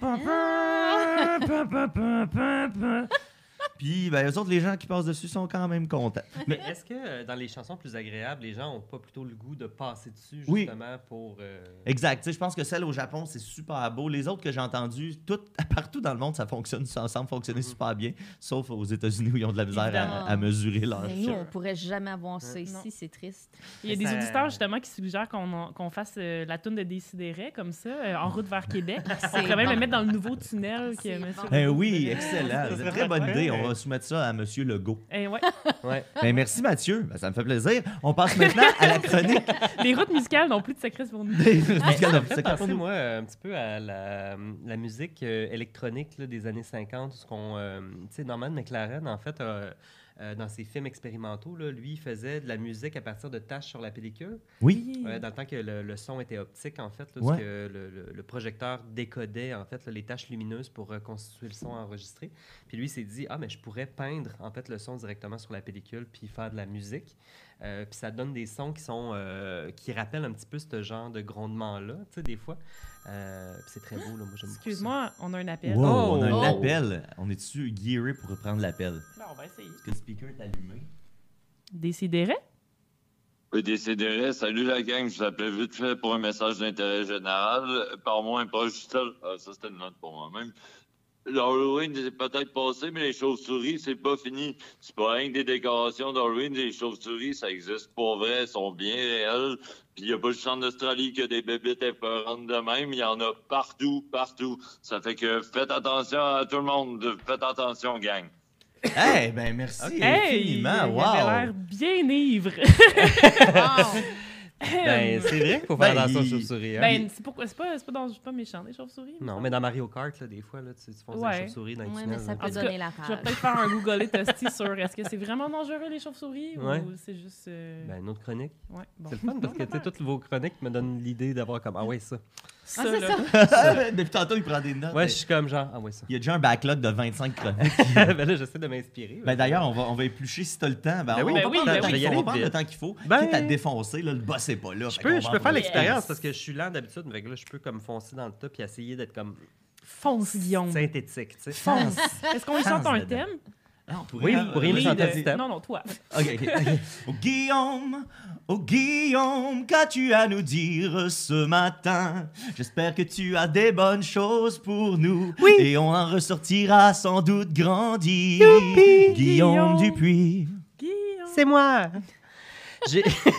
Puis, ben, eux autres, les gens qui passent dessus sont quand même contents. Mais est-ce que euh, dans les chansons plus agréables, les gens n'ont pas plutôt le goût de passer dessus Oui. justement pour. euh, Exact. Tu sais, je pense que celle au Japon, c'est super beau. Les autres que j'ai entendues, toutes, partout dans le monde, ça fonctionne, ça semble fonctionner super bien, sauf aux États-Unis où ils ont de la misère Évidemment. à, à mesurer leur Mais nous, chien. on pourrait jamais avoir ça Non. ici, c'est triste. Il y a Mais des ça- auditeurs justement qui suggèrent qu'on en- qu'on fasse euh, la toune de Décideret comme ça, euh, en route vers Québec. On pourrait même bon. le mettre dans le nouveau tunnel que C'est monsieur bon. Ben oui, excellent. C'est une très bonne Ouais. idée. On va soumettre ça à M. Legault. Eh ouais. Ouais. Ben merci Mathieu, Ben, ça me fait plaisir. On passe maintenant à la chronique Les routes musicales n'ont plus de secrets pour nous. des Ça musicales me de- fait c'est quoi pour penser, nous? moi, euh, un petit peu à la, la musique euh, électronique là, des années cinquante, ce qu'on, euh, tu sais, Norman McLaren, en fait, euh, euh, dans ses films expérimentaux, là, lui, il faisait de la musique à partir de taches sur la pellicule. Oui. Ouais, dans le temps que le, le son était optique, en fait, là, Ouais. ce que le, le- le projecteur décodait, en fait, là, les taches lumineuses pour reconstituer le son enregistré. Puis lui, il s'est dit, ah, mais je pourrais peindre, en fait, le son directement sur la pellicule puis faire de la musique. Euh, puis ça donne des sons qui sont euh, qui rappellent un petit peu ce genre de grondement-là, tu sais, des fois. Euh, puis c'est très beau, là, moi, j'aime beaucoup ça. Excuse-moi, on a un appel. Wow, Oh! on a un Oh! appel. On est-tu gearé pour reprendre l'appel? Là, on va essayer. Est-ce que le speaker est allumé? Décideret? Oui, Décideret, salut la gang, je vous appelais vite fait pour un message d'intérêt général. Par moi, un proche du sol. Ah, ça, c'était une note pour moi-même. L'Halloween, c'est peut-être passé, mais les chauves-souris, c'est pas fini. C'est pas rien que des décorations d'Halloween. Les chauves-souris, ça existe pour vrai, elles sont bien réelles. Puis il y a pas juste en Australie que des bébites épeurantes de même. Il y en a partout, partout. Ça fait que faites attention à tout le monde. Faites attention, gang. Eh ben merci Hey! infiniment. Il avait l'air Wow! bien ivre. Wow. Ben, c'est vrai qu'il faut faire Ben, attention aux il- chauves-souris. hein. Ben, c'est pourquoi c'est pas, c'est pas, dans- c'est pas méchant, les chauves-souris. non, mais dans Mario Kart, là, des fois, là, tu, tu fonces Ouais. des chauves-souris dans les Ouais, tunnels. mais ça là. peut En tout donner cas, la Je vais rage. peut-être faire un Google testi sur est-ce que c'est vraiment dangereux les chauves-souris Ouais. ou c'est juste. euh, Ben, une autre chronique. ouais, bon. C'est le fun parce que tu sais, toutes vos chroniques me donnent l'idée d'avoir comme, ah ouais, ça. Ça, Ah, c'est là. ça. Depuis tantôt, il prend des notes. Ouais, je suis comme genre, ah ouais, ça. Il y a déjà un backlog de vingt-cinq chroniques. ben là, j'essaie de m'inspirer. Ben d'ailleurs, on va, on va éplucher si t'as le temps. Ben, Ben on oui, va ben oui, prendre le ben temps oui. qu'il Je vais y faut. On va aller prendre le vite. temps qu'il faut. Ben- Quitte à défoncer, là, le boss est pas là. Je Fait peux, qu'on je va peux en faire profiter. l'expérience parce que je suis lent d'habitude, mais là, je peux comme foncer dans le tas puis essayer d'être comme Fonce, Guillaume. synthétique, tu sais. Fonce. Est-ce qu'on lui Fonce chante un dedans. thème? Ah, on pourrait, Oui, hein, vous pourriez me euh, chanter un de- petit thème. Non, non, toi. Ok, ok, ok. Oh Guillaume, oh Guillaume, qu'as-tu à nous dire ce matin? J'espère que tu as des bonnes choses pour nous. Oui. Et on en ressortira sans doute grandi. Youpi, Guillaume Guillaume. Dupuis. Guillaume. C'est moi! J'ai-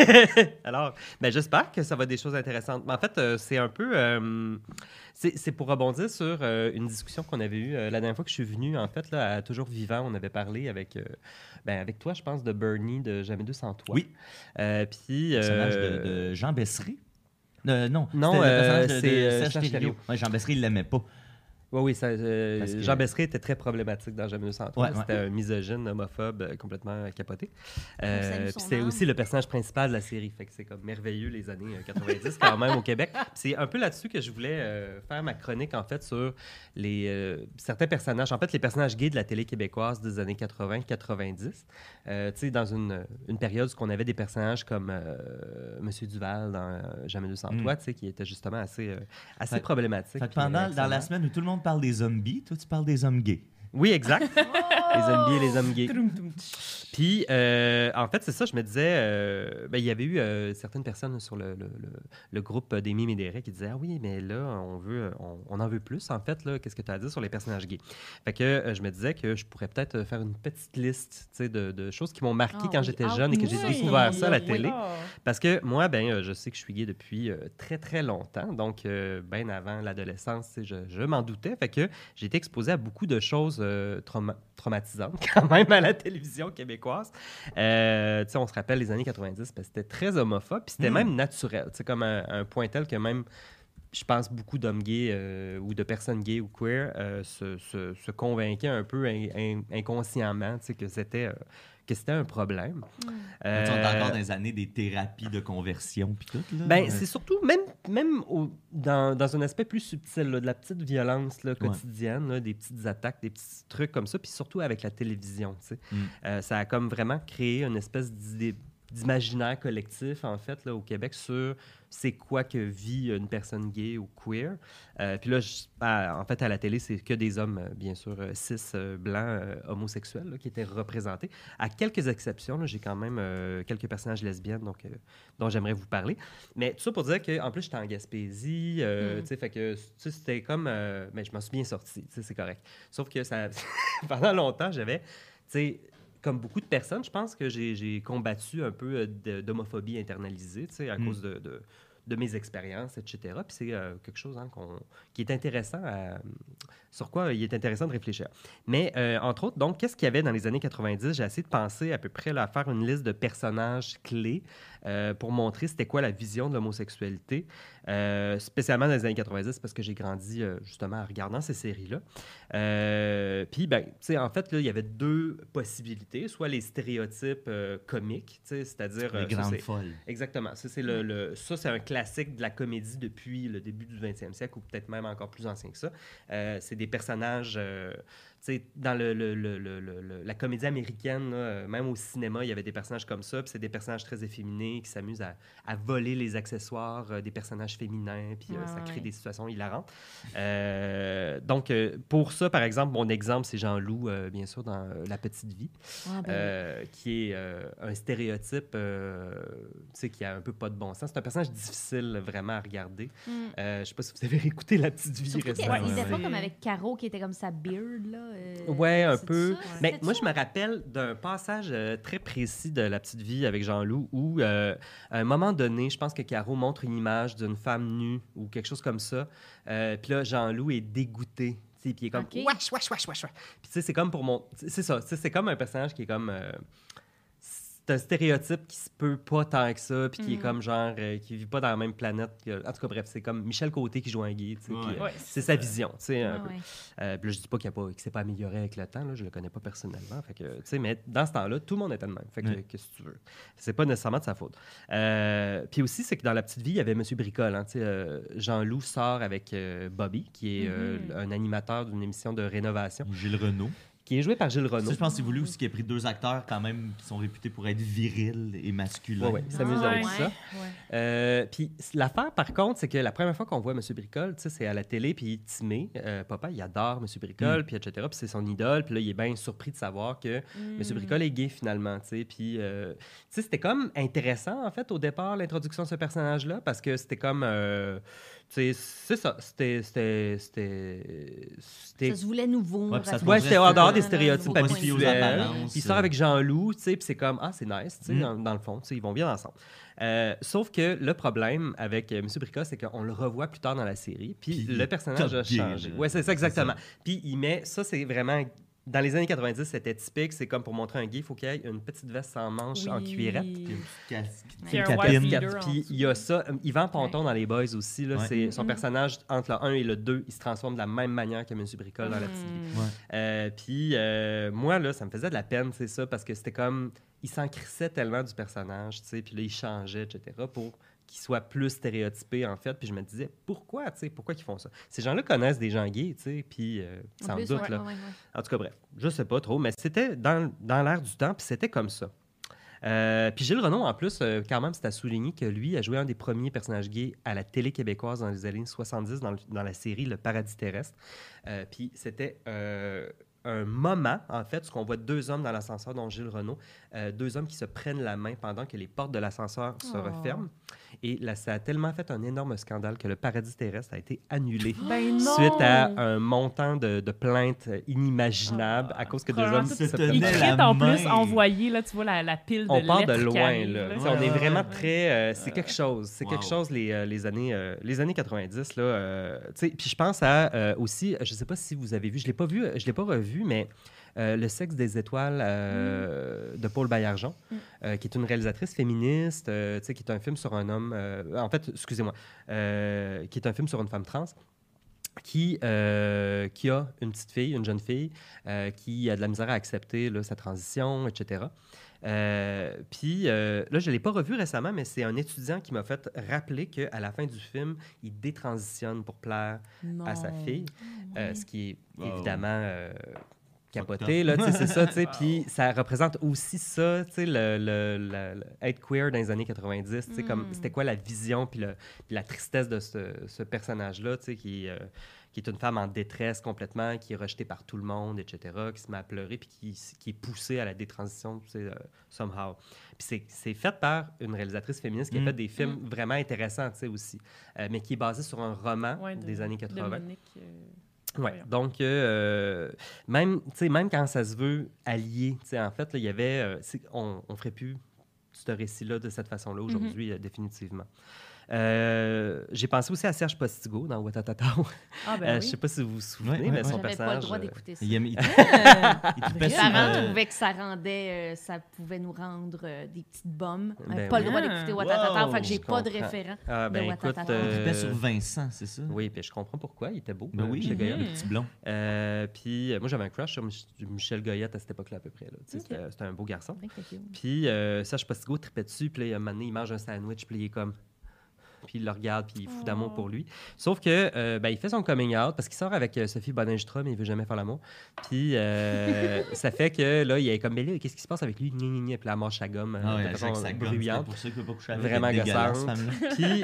Alors, ben, j'espère que ça va être des choses intéressantes. Mais en fait, euh, c'est un peu... euh, c'est c'est pour rebondir sur euh, une discussion qu'on avait eue euh, la dernière fois que je suis venu. En fait, là, à Toujours Vivant, on avait parlé avec, euh, ben, avec toi, je pense, de Bernie, de Jamais deux sans toi. Oui. Euh, Puis... Le personnage euh, de, de Jean Bessery. Euh, non, Non, c'était le euh, personnage de, de c'est, euh, Serge Serge Thériault. Thériault. Ouais, Jean Bessery, il l'aimait pas. Oui, oui, ça, euh, Parce que- Jean Bessery était très problématique dans Jamais deux sans toi. Ouais, ouais. C'était un misogyne, homophobe, euh, complètement capoté. Euh, salue puis son c'est âme. aussi le personnage principal de la série. Fait que c'est comme merveilleux les années euh, quatre-vingt-dix quand même au Québec. Puis c'est un peu là-dessus que je voulais euh, faire ma chronique en fait sur les euh, certains personnages, en fait les personnages gays de la télé québécoise des années quatre-vingts quatre-vingt-dix. Euh, tu sais, dans une, une période où on avait des personnages comme euh, Monsieur Duval dans euh, Jamais deux sans Mm. toi, tu sais, qui était justement assez, euh, assez Fait- problématique. Fait que puis, pendant, euh, dans la excellent. semaine où tout le monde parle des zombies, toi, tu parles des hommes gays. Oui, exact. Les hommes gays, les hommes gays. Troum, troum, tch. Puis, euh, en fait, c'est ça, je me disais, euh, ben, il y avait eu euh, certaines personnes sur le, le, le, le groupe des mimes et des raies qui disaient « Ah oui, mais là, on veut, on, on en veut plus, en fait, là, qu'est-ce que tu as à dire sur les personnages gays? » Fait que euh, je me disais que je pourrais peut-être faire une petite liste, tu sais, de, de choses qui m'ont marqué Ah quand oui, j'étais ah jeune et que oui, j'ai oui, découvert oui, ça à la oui, télé. Ah. Parce que moi, ben, euh, je sais que je suis gay depuis euh, très, très longtemps. Donc, euh, bien avant l'adolescence, tu sais, je, je m'en doutais. Fait que j'ai été exposé à beaucoup de choses euh, trauma- traumatisantes quand même à la télévision québécoise. Euh, tu sais, on se rappelle les années quatre-vingt-dix, parce que c'était très homophobe. Puis c'était Mm. même naturel. Tu sais, comme un, un point tel que même, je pense, beaucoup d'hommes gays euh, ou de personnes gays ou queer euh, se, se, se convainquaient un peu in- in- inconsciemment, tu sais, que c'était... euh, que c'était un problème. Mm. Euh, Tu sais, on est encore dans les années des thérapies de conversion puis tout. Là. ben, Ouais. c'est surtout, même, même au- dans, dans un aspect plus subtil, là, de la petite violence là, quotidienne, là, des petites attaques, des petits trucs comme ça, puis surtout avec la télévision. Tu sais. Mm. Euh, ça a comme vraiment créé une espèce d'idée d'imaginaire collectif, en fait, là, au Québec, sur c'est quoi que vit une personne gay ou queer. Euh, puis là, je- à- en fait, à la télé, c'est que des hommes, euh, bien sûr, euh, cis, euh, blancs, euh, homosexuels, là, qui étaient représentés. À quelques exceptions, là, j'ai quand même euh, quelques personnages lesbiennes donc, euh, dont j'aimerais vous parler. Mais tout ça pour dire qu'en plus, j'étais en Gaspésie, euh, Mm. tu sais, fait que, tu sais, c'était comme... euh, mais je m'en suis bien sorti, tu sais, c'est correct. Sauf que ça... pendant longtemps, j'avais, tu sais... Comme beaucoup de personnes, je pense que j'ai j'ai combattu un peu euh, de- d'homophobie internalisée, tu sais, à Mm. cause de, de, de mes expériences, et cetera. Puis c'est euh, quelque chose hein, qu'on- qui est intéressant, à- sur quoi il est intéressant de réfléchir. Mais, euh, entre autres, donc, qu'est-ce qu'il y avait dans les années quatre-vingt-dix? J'ai essayé de penser à peu près, là, à faire une liste de personnages clés euh, pour montrer c'était quoi la vision de l'homosexualité, euh, spécialement dans les années quatre-vingt-dix, parce que j'ai grandi euh, justement en regardant ces séries-là. Euh, Puis, ben, tu sais, en fait, là, il y avait deux possibilités, soit les stéréotypes euh, comiques, tu sais, c'est-à-dire... Les euh, ça, grandes c'est- folles. Exactement. Ça, c'est le, le- ça, c'est un classique de la comédie depuis le début du vingtième siècle, ou peut-être même encore plus ancien que ça. Euh, c'est des personnages... euh, tu sais, dans le, le- le- le- le- le- la comédie américaine, là, euh, même au cinéma, il y avait des personnages comme ça. Puis c'est des personnages très efféminés qui s'amusent à, à voler les accessoires euh, des personnages féminins. Puis euh, Ouais, ça crée ouais. des situations hilarantes. Euh, donc, euh, pour ça, par exemple, mon exemple, c'est Jean-Loup, euh, bien sûr, dans euh, La Petite Vie. Ah, ben, Euh, qui est euh, un stéréotype euh, tu sais, qui a un peu pas de bon sens. C'est un personnage difficile vraiment à regarder. mm. Euh, je sais pas si vous avez réécouté La Petite Vie Surtout qu'il récemment. Ouais, il ouais, était pas ouais. comme avec Caro qui était comme sa beard, là. euh, Ouais, un c'est peu. ça? Mais C'était moi, ça? je me rappelle d'un passage euh, très précis de La Petite Vie avec Jean-Loup où, euh, à un moment donné, je pense que Caro montre une image d'une femme nue ou quelque chose comme ça. Euh, Puis là, Jean-Loup est dégoûté. tu sais, Puis il est comme Ok. wesh, wesh, wesh, wesh, wesh. Puis tu sais, c'est comme pour mon. C'est ça. tu sais, C'est comme un personnage qui est comme. euh, C'est un stéréotype qui se peut pas tant que ça, puis qui est Mhm. comme genre, euh, qui vit pas dans la même planète. Que... En tout cas, bref, c'est comme Michel Côté qui joue un gay, tu sais, Ouais. puis, euh, Ouais, c'est sa vision, tu sais, un Ah, peu. ouais. Euh, puis là, je dis pas qu'il ne s'est pas amélioré avec le temps, là, je le connais pas personnellement, fait que, tu sais, mais dans ce temps-là, tout le monde était de même, fait que, Ouais. qu'est-ce que tu veux? C'est pas nécessairement de sa faute. Euh, puis aussi, c'est que dans La Petite Vie, il y avait Monsieur Bricole, hein, tu sais, euh, Jean-Loup sort avec euh, Bobby, qui est euh, Mhm. un animateur d'une émission de rénovation. Gilles Renaud. qui est joué par Gilles Renaud. Ça, je pense que c'est voulu aussi qu'il ait pris deux acteurs quand même qui sont réputés pour être virils et masculins. Oui, oui, il s'amuse Ah, avec ouais. ça. Ouais. Euh, puis l'affaire, par contre, c'est que la première fois qu'on voit M. Bricole, tu sais, c'est à la télé, puis Timé, euh, papa, il adore M. Bricole, puis et cetera. Puis c'est son idole, puis là, il est bien surpris de savoir que Mm. M. Bricole est gay, finalement, tu sais. Puis, euh, tu sais, c'était comme intéressant, en fait, au départ, l'introduction de ce personnage-là, parce que c'était comme... euh, tu sais, c'est ça, c'était... C'était... C'était... c'était- Ça se voulait nouveau. Ouais, puis ça te Ouais, montrait c'était en dehors des Nouveau stéréotypes point de pas se fier aux vue. habituels. apparences. Puis il sort avec Jean-Loup, tu sais, puis c'est comme, ah, c'est nice, tu sais, Mm. dans, dans le fond, tu sais, ils vont bien ensemble. Euh, sauf que le problème avec euh, M. Bricole, c'est qu'on le revoit plus tard dans la série, puis Puis le personnage top a gay, changé. là. Ouais, c'est ça, exactement. C'est Puis il met, ça, c'est vraiment. Dans les années quatre-vingt-dix, c'était typique. C'est comme pour montrer un gay, il faut qu'il y ait une petite veste sans manches en cuirette. Puis une petite casque. Puis un Une white capine. beater en Puis dessous. il y a ça. euh, Yvan Ponton dans Les Boys aussi, là, Ouais. c'est son Mhm. personnage entre le un et le deux, il se transforme de la même manière que M. Bricole dans la petite vie. Mm. Ouais. Euh, puis euh, moi, là, ça me faisait de la peine, c'est ça, parce que c'était comme. Il s'en crissait tellement du personnage, tu sais, puis là, il changeait, et cetera, pour qu'il soit plus stéréotypé, en fait. Puis je me disais, pourquoi, tu sais, pourquoi ils font ça? Ces gens-là connaissent des gens gays, tu sais, puis euh, En sans plus, doute, ouais, là. ouais, ouais. En tout cas, bref, je sais pas trop, mais c'était dans, dans l'air du temps, puis c'était comme ça. Euh, puis Gilles Renaud, en plus, euh, quand même, c'est à souligner que lui a joué un des premiers personnages gays à la télé québécoise dans les années soixante-dix, dans, le- dans la série Le Paradis terrestre. Euh, puis c'était euh, un moment, en fait, où on voit deux hommes dans l'ascenseur, dont Gilles Renaud, euh, deux hommes qui se prennent la main pendant que les portes de l'ascenseur se Oh. referment. Et là, ça a tellement fait un énorme scandale que Le Paradis terrestre a été annulé. Ben non! Suite à un montant de, de plaintes inimaginable Ah, à cause que deux probablement hommes se se tenaient Il prenaient la crête en main. plus envoyé, là, tu vois la, la pile de on part de lettres qui loin, arrivent, là. là. Tu sais, Ouais, on est ouais, vraiment ouais. très... euh, c'est quelque chose. C'est Wow. quelque chose, les, euh, les, années, euh, les années quatre-vingt-dix, là. euh, tu sais, puis je pense à euh, aussi... Je sais pas si vous avez vu, je l'ai pas vu, je l'ai pas revu, mais... euh, Le sexe des étoiles euh, de Paul Baillargeon, Mm. euh, qui est une réalisatrice féministe, euh, tu sais, qui est un film sur un homme... euh, en fait, excusez-moi, euh, qui est un film sur une femme trans, qui, euh, qui a une petite fille, une jeune fille, euh, qui a de la misère à accepter là, sa transition, et cetera. Euh, Puis euh, là, je ne l'ai pas revu récemment, mais c'est un étudiant qui m'a fait rappeler qu'à la fin du film, il détransitionne pour plaire à sa Non. fille, euh, ce qui est Wow. évidemment euh, Fucked capoté, up. là, tu sais, c'est ça, tu sais, puis ça représente aussi ça, tu sais, le, le, le- le- être queer dans les années quatre-vingt-dix, tu sais, comme Mm. c'était quoi la vision puis le- puis la tristesse de ce, ce personnage-là, tu sais, qui, euh, qui est une femme en détresse complètement, qui est rejetée par tout le monde, et cetera, qui se met à pleurer puis qui, qui est poussée à la détransition, tu sais, euh, somehow. Puis c'est, c'est fait par une réalisatrice féministe qui a Mm. fait des films vraiment intéressants, tu sais, aussi, euh, mais qui est basé sur un roman Ouais, de- des années de quatre-vingt. Monique, euh, Ouais. Voyons. Donc, euh, même, tu sais, même quand ça se veut allier, tu sais, en fait, là, il y avait... euh, c'est- on ne ferait plus ce récit-là de cette façon-là aujourd'hui, euh, définitivement. Euh, j'ai pensé aussi à Serge Postigo dans Watatatao. Ah, ben Euh, oui. Je sais pas si vous vous souvenez, Ouais, ouais, mais ouais. son J'avais pas le personnage... droit euh, d'écouter ça. Il, aime- il, Euh, il tripait Mes sur, parents euh, trouvaient que ça rendait, euh, ça pouvait nous rendre euh, des petites bombes. On n'avait Ben pas oui. le droit d'écouter Watatata, Wow, fait que j'ai je pas de comprends. référent. Ah, ben de écoute... Watatata. il euh, tripait sur Vincent, c'est ça? Oui, puis je comprends pourquoi, il était beau. Ben euh, oui, Michel Mhm. Goyette. le petit blond. Euh, puis euh, moi, j'avais un crush sur Mich- Michel Goyette à cette époque-là, à peu près. Là. Tu sais, Ok. C'était c'était un beau garçon. Ouais, c'était cute. Puis euh, Serge Postigo tripait dessus, puis là, il y a un moment donné, il mange un sandwich, puis il est comme... Puis il le regarde, puis il est fou d'amour Oh. pour lui. Sauf que, euh, ben, il fait son coming out, parce qu'il sort avec euh, Sophie Boninstrom, mais il veut jamais faire l'amour. Puis euh, ça fait que, là, il est comme, mais là, qu'est-ce qui se passe avec lui? Gna, gna, gna. Puis là, elle mange sa gomme euh, Ah ouais, de elle façon joue avec sa gomme, c'est bruyante. pour ça qu'il peut pas coucher avec. Vraiment Elle est dégueulasse, gossante. femme-là. Puis...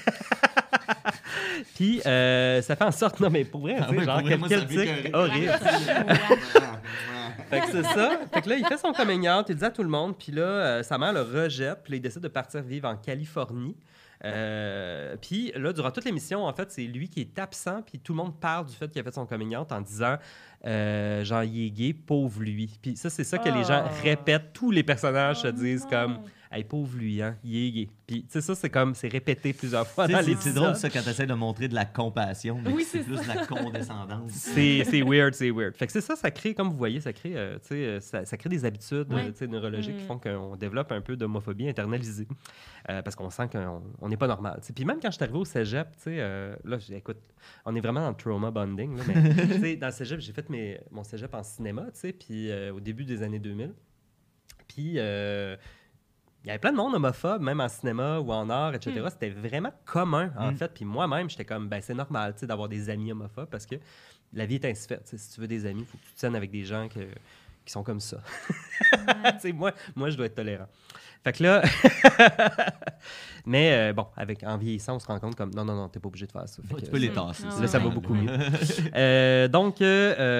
Puis euh, ça fait en sorte... Non, mais pour vrai, Ah tu sais, ouais, genre, pour vrai, quel, moi, quel ça me tic fait horrible. Ouais. Fait que c'est ça. Fait que là, il fait son coming out, il dit à tout le monde, puis là, euh, sa mère le rejette, puis là, il décide de partir vivre en Californie. Euh, puis là, durant toute l'émission, en fait, c'est lui qui est absent, puis tout le monde parle du fait qu'il a fait son coming out en disant, euh, genre, il est gay, pauvre lui. Puis ça, c'est ça que les gens Oh. répètent. Tous les personnages se Oh disent non. comme, hey, pauvre lui, hein, il est gay. Puis tu sais, ça, c'est comme, c'est répété plusieurs fois Tu sais, dans les C'est c'est drôle ça quand tu essaies de montrer de la compassion, mais Oui, c'est c'est plus de la condescendance. C'est c'est weird, c'est weird. Fait que c'est ça, ça crée, comme vous voyez, ça crée, euh, tu sais, euh, ça, ça crée des habitudes Ouais. euh, tu sais, neurologiques qui Mm. font qu'on développe un peu d'homophobie internalisée. Euh, parce qu'on sent qu'on on n'est pas normal. Tu sais, puis même quand je suis arrivé au cégep, tu sais, euh, là, j'ai- écoute, on est vraiment dans le trauma bonding, là, mais tu sais, dans le cégep, j'ai fait mes, mon cégep en cinéma, tu sais, puis euh, au début des années deux mille. Puis... euh, il y avait plein de monde homophobe, même en cinéma ou en art, et cetera. Mm. C'était vraiment commun, en mm. fait. Puis moi-même, j'étais comme, ben c'est normal, tu sais, d'avoir des amis homophobes parce que la vie est ainsi faite. T'sais, si tu veux des amis, il faut que tu te tiennes avec des gens que, qui sont comme ça. Ouais. Tu sais, moi, moi, je dois être tolérant. Fait que là... Mais euh, bon, avec, en vieillissant, on se rend compte comme, non, non, non, t'es pas obligé de faire ça. Ouais, que, tu peux les tasser. Là, ça va beaucoup mieux. euh, donc, il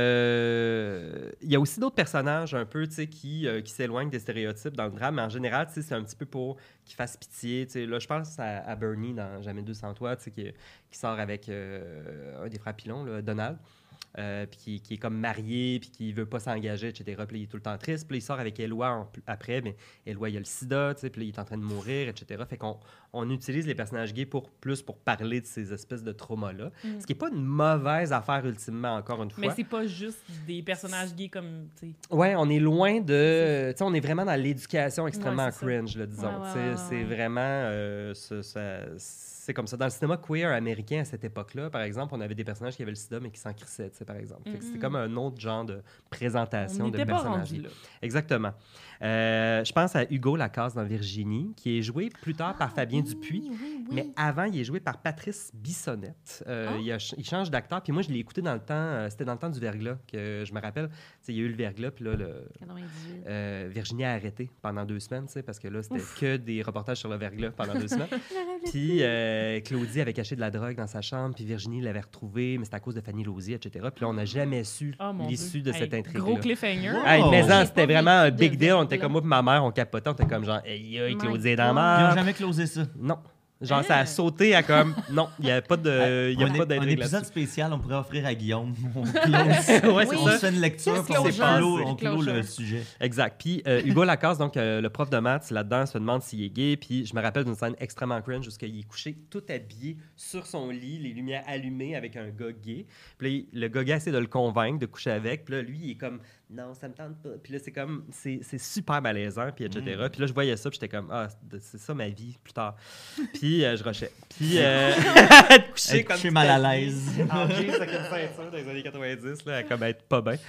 euh, euh, y a aussi d'autres personnages un peu, tu sais, qui, euh, qui s'éloignent des stéréotypes dans le drame, mais en général, tu sais, c'est un petit peu pour qu'ils fassent pitié. Tu sais, là, je pense à, à Bernie dans Jamais deux sans toi, tu sais, qui, qui sort avec euh, un des frères Pilon, là, Donald. Euh, puis qui, qui est comme marié, puis qui veut pas s'engager, et cetera. Puis là, il est tout le temps triste. Puis là, il sort avec Éloi en, après, mais Éloi, il a le sida, tu sais, puis là, il est en train de mourir, et cetera. Fait qu'on on utilise les personnages gays pour plus pour parler de ces espèces de traumas-là. Mm. Ce qui est pas une mauvaise affaire, ultimement, encore une fois. Mais c'est pas juste des personnages gays comme, tu sais... Ouais, on est loin de... Tu sais, on est vraiment dans l'éducation extrêmement ouais, cringe, là, disons. Ouais, tu sais, ouais, ouais, c'est ouais. vraiment... Euh, ça, ça, c'est comme ça. Dans le cinéma queer américain, à cette époque-là, par exemple, on avait des personnages qui avaient le sida, mais qui s'en crissaient, tu sais, par exemple. Fait que c'était comme un autre genre de présentation on de pas personnages. Rendu, là. Exactement. Euh, je pense à Hugo Lacasse dans Virginie, qui est joué plus tard par Ah, Fabien oui, Dupuis, oui, oui. mais avant, il est joué par Patrice Bissonnette. Euh, Ah. il, a, il change d'acteur, puis moi, je l'ai écouté dans le temps, euh, c'était dans le temps du verglas, que je me rappelle. Tu sais, il y a eu le verglas, puis là, le, quatre-vingt-dix-huit. euh, Virginie a arrêté pendant deux semaines, tu sais, parce que là, c'était que des reportages sur le verglas pendant deux semaines. Puis euh, Claudie avait caché de la drogue dans sa chambre, puis Virginie l'avait retrouvée, mais c'était à cause de Fanny Lausier, et cetera. Puis là, on n'a jamais su Oh, mon l'issue Dieu. de cette Hey, intrigue. Gros cliffhanger. Wow. Hey, mais Oh, ça, j'ai c'était pas vraiment un vécu big de deal. On était verglas. comme moi et ma mère, on capotait. On était comme genre, hey, hey, My Claudie est dans God. la Ils n'ont merde. jamais closé ça. Non. Genre, ça Hein? a sauté à comme. Non, il n'y a pas de. Il y a un, pas é- d'intrigue un épisode là-dessus. spécial, on pourrait offrir à Guillaume. On close. Ouais, c'est on ça. se fait une lecture, Qu'est-ce puis on que clôt, close? on clôt Closure. le sujet. Exact. Puis euh, Hugo Lacasse, donc euh, le prof de maths là-dedans, se demande s'il est gay. Puis je me rappelle d'une scène extrêmement cringe où il est couché tout habillé sur son lit, les lumières allumées avec un gars gay. Puis là, le gars gay essaie de le convaincre de coucher avec. Puis là, lui, il est comme non, ça me tente pas. Puis là, c'est comme c'est, c'est super malaisant, puis et cetera. Mm. Puis là, je voyais ça, puis j'étais comme ah, c'est ça ma vie plus tard. Puis euh, je rushais. Puis euh, coucher Être comme couché tout mal à habillé, l'aise. en jeans avec une ceinture dans les années quatre-vingt-dix, là, à comme être pas bien.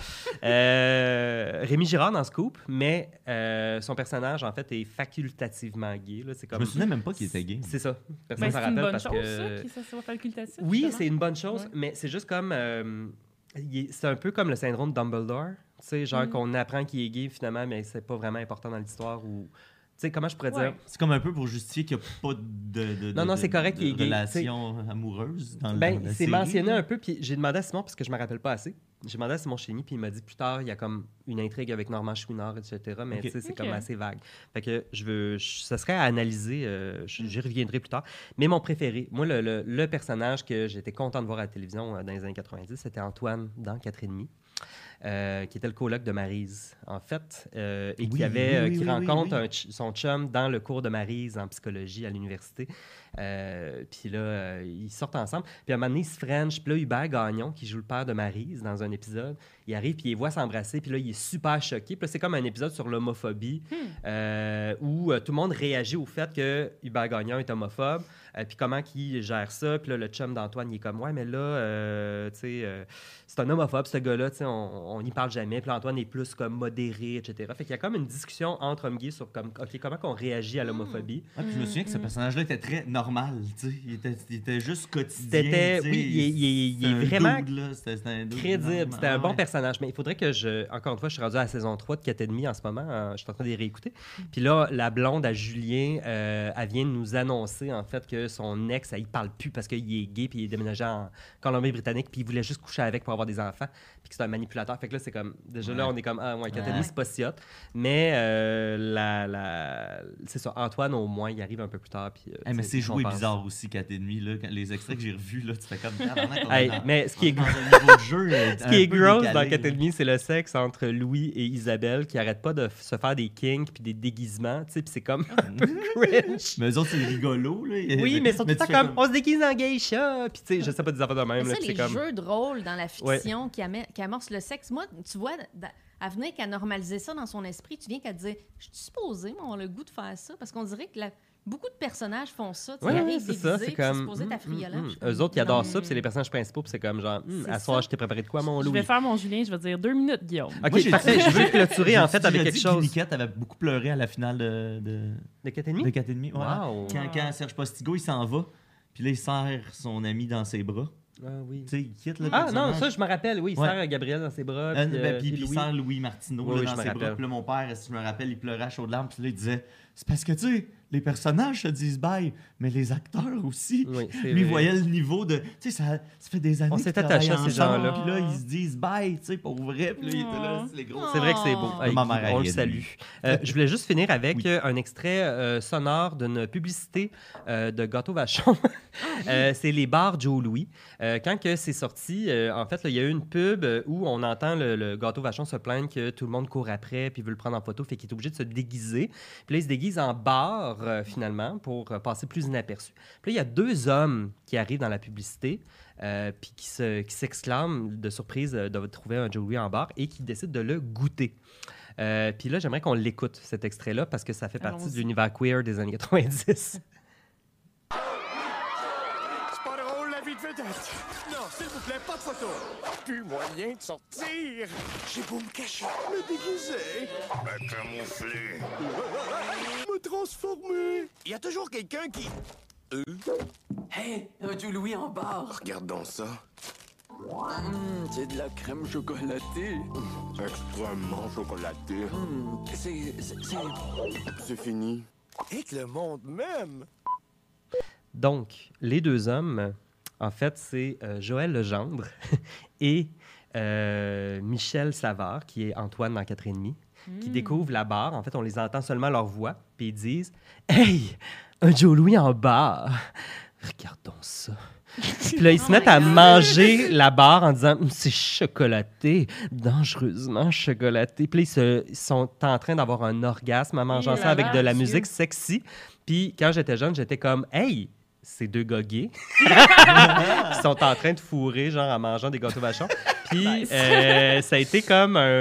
Euh, Rémi Girard dans Scoop, mais euh, son personnage, en fait, est facultativement gay. Là. C'est Je comme... me souvenais même pas qu'il était gay. C'est ça. Personne Ben, s'en c'est une rappelle bonne parce chose, que... ça, que ça soit facultatif. Oui, justement. c'est une bonne chose, Ouais. mais c'est juste comme... euh, il est- c'est un peu comme le syndrome de Dumbledore. Tu sais, genre Mm. qu'on apprend qu'il est gay, finalement, mais c'est pas vraiment important dans l'histoire. Ou... Tu sais, comment je pourrais Ouais. dire? C'est comme un peu pour justifier qu'il n'y a pas de, de, Non, non, de- c'est correct de qu'il est gay, relation amoureuse dans, le- Ben, dans la c'est série. mentionné un peu, puis j'ai demandé à Simon, parce que je me rappelle pas assez. J'ai demandé à Simon Chény, puis il m'a dit plus tard, il y a comme une intrigue avec Normand Chouinard, et cetera. Mais Ok. tu sais, c'est Ok. comme assez vague. Fait que je veux, je- ça serait à analyser, euh, je- j'y reviendrai plus tard. Mais mon préféré, moi, le, le- le personnage que j'étais content de voir à la télévision euh, dans les années quatre-vingt-dix, c'était Antoine dans quatre et demi. Euh, qui était le coloc de Maryse, en fait, euh, et Oui, qui, avait, oui, euh, oui, qui oui, rencontre oui, oui. un ch- son chum dans le cours de Maryse en psychologie à l'université. Euh, puis là, euh, ils sortent ensemble. Puis à un moment donné, ils se frenchent. Puis là, Hubert Gagnon, qui joue le père de Maryse dans un épisode, il arrive puis il les voit s'embrasser. Puis là, il est super choqué. Puis là, c'est comme un épisode sur l'homophobie euh, où euh, tout le monde réagit au fait que Hubert Gagnon est homophobe. Euh, puis comment qu'il gère ça. Puis là, le chum d'Antoine, il est comme, ouais, mais là, euh, tu sais, euh, c'est un homophobe, ce gars-là, tu sais, on n'y parle jamais. Puis là, Antoine est plus comme modéré, et cetera. Fait qu'il y a comme une discussion entre hommes gays sur comme, OK, comment qu'on réagit à l'homophobie. Ouais, puis je me souviens que ce personnage-là était très normal, tu sais. Il était, il était juste quotidien. C'était, tu sais. oui, il, est- il est- il C'était est un vraiment dude, là. C'était, c'était un dude crédible. normal. C'était un Ah bon ouais. personnage. Mais il faudrait que je. Encore une fois, je suis rendu à la saison trois de quatre et demi en ce moment. Euh, je suis en train de les réécouter. Puis là, la blonde à Julien, euh, elle vient de nous annoncer, en fait, que son ex, elle, il parle plus parce qu'il est gay, puis il est déménagé en Colombie-Britannique, puis il voulait juste coucher avec pour avoir des enfants, puis que c'est un manipulateur. Fait que là, c'est comme. Déjà là, Ouais. on est comme. Ah, ouais, quatre et Ouais. demi, c'est pas si hot. Mais euh, la, la... c'est ça. Antoine, au moins, il arrive un peu plus tard. Puis, euh, Hey, mais tu sais, c'est il joué compense. bizarre aussi, quatre et demi. Là, quand les extraits que j'ai revus, là, tu fais comme. tabarnak, on Hey, est dans- mais ce qui est dans un niveau de jeu. euh, Ce un qui est peu gross décalé, dans quatre et là. demi, c'est le sexe entre Louis et Isabelle qui arrêtent pas de f- se faire des kinks puis des déguisements, tu sais, puis c'est comme un peu cringe. Mais eux autres, c'est rigolo. Là. Oui, mais surtout tu ça fais comme on se déguise en geisha, puis tu sais, je sais pas des affaires de même Mais là, ça, puis les c'est comme jeux de rôle dans la fiction qui, amè- qui amorcent le sexe, moi, tu vois, da- à venir qu'à normaliser ça dans son esprit, tu viens qu'à dire, je suis supposée, moi, avoir le goût de faire ça, parce qu'on dirait que la, Beaucoup de personnages font ça. Tu Ouais, sais, ouais, arrives c'est ça, déguisé, c'est puis c'est comme... supposé être affriolant. mm, puis mm. Eux autres, ils non. adorent ça, puis c'est les personnages principaux, puis c'est comme genre, mm, C'est à soir, ça. je t'ai préparé de quoi, mon Je Louis? vais faire mon Julien, je vais dire deux minutes, Guillaume. OK, Moi, j'ai parfait. dit- Je veux clôturer, en fait, J'ai avec déjà quelque dit chose. que Niquette avait beaucoup pleuré à la finale de, de, De quatre et demi? de quatre et demi. Ouais. Wow. Quand, quand Serge Postigo, il s'en va, puis là, il serre son ami dans ses bras. Ah oui. Tu sais, il quitte le Ah personnage. non, ça, je me rappelle, oui. Il Ouais. serre Gabriel dans ses bras. Euh, puis, ben, euh, puis, puis puis il Louis. serre Louis Martineau Oui, là, oui, dans je me ses bras. rappelle. Puis là, mon père, si je me rappelle, il pleurait à chaudes larmes. Puis là, il disait, c'est parce que, tu sais, les personnages se disent bye, mais les acteurs aussi. Oui, c'est Lui, il vrai. voyait le niveau de... Tu sais, ça, ça fait des années On qu'ils s'est attaché travaillent à ces ensemble, gens-là. Puis là, ils se disent bye, tu sais, pour vrai. Puis là, il était là, Oh. c'est les gros... C'est vrai que c'est beau. Oh. Hey, Ma mère, on elle le est salue. lui. Euh, je voulais juste finir avec Oui. euh, un extrait euh, sonore d'une publicité euh, de Gâteau Vachon. Euh, c'est les bars Joe Louis. Euh, quand que c'est sorti, euh, en fait, là, il y a eu une pub euh, où on entend le, le Gâteau Vachon se plaindre que tout le monde court après puis veut le prendre en photo, fait qu'il est obligé de se déguiser. Puis là, il se déguise en bar, euh, finalement, pour euh, passer plus inaperçu. Puis là, il y a deux hommes qui arrivent dans la publicité euh, puis qui, se, qui s'exclament de surprise euh, de trouver un Joe Louis en bar et qui décident de le goûter. Euh, puis là, j'aimerais qu'on l'écoute, cet extrait-là, parce que ça fait partie Allons-y. de l'univers queer des années quatre-vingt-dix. C'est pas drôle, la vie de vedette. Non, s'il vous plaît, pas de photo. Plus moyen de sortir. J'ai beau me cacher, me déguiser, me camoufler, me transformer. Il y a toujours quelqu'un qui... Eux? Hey, un Joe Louis en bar. Regardons ça. Hum, c'est de la crème chocolatée. Extrêmement chocolaté. Hum, c'est, c'est, c'est... C'est fini. Et que le monde m'aime. Donc, les deux hommes, en fait, c'est euh, Joël Legendre et euh, Michel Savard, qui est Antoine dans quatre et demi, qui découvrent la barre. En fait, on les entend seulement leur voix, puis ils disent « Hey, un Joe Louis en bar! Regardons ça! » Puis là, ils se Oh mettent my à God. manger la barre en disant Hum, c'est chocolaté, dangereusement chocolaté. Puis là, ils, se- ils sont en train d'avoir un orgasme en mangeant Et ça là avec là, de la Dieu. musique sexy. Puis quand j'étais jeune, j'étais comme hey, c'est deux gars gays qui sont en train de fourrer, genre en mangeant des gâteaux vachons. Puis Nice. euh, ça a été comme un.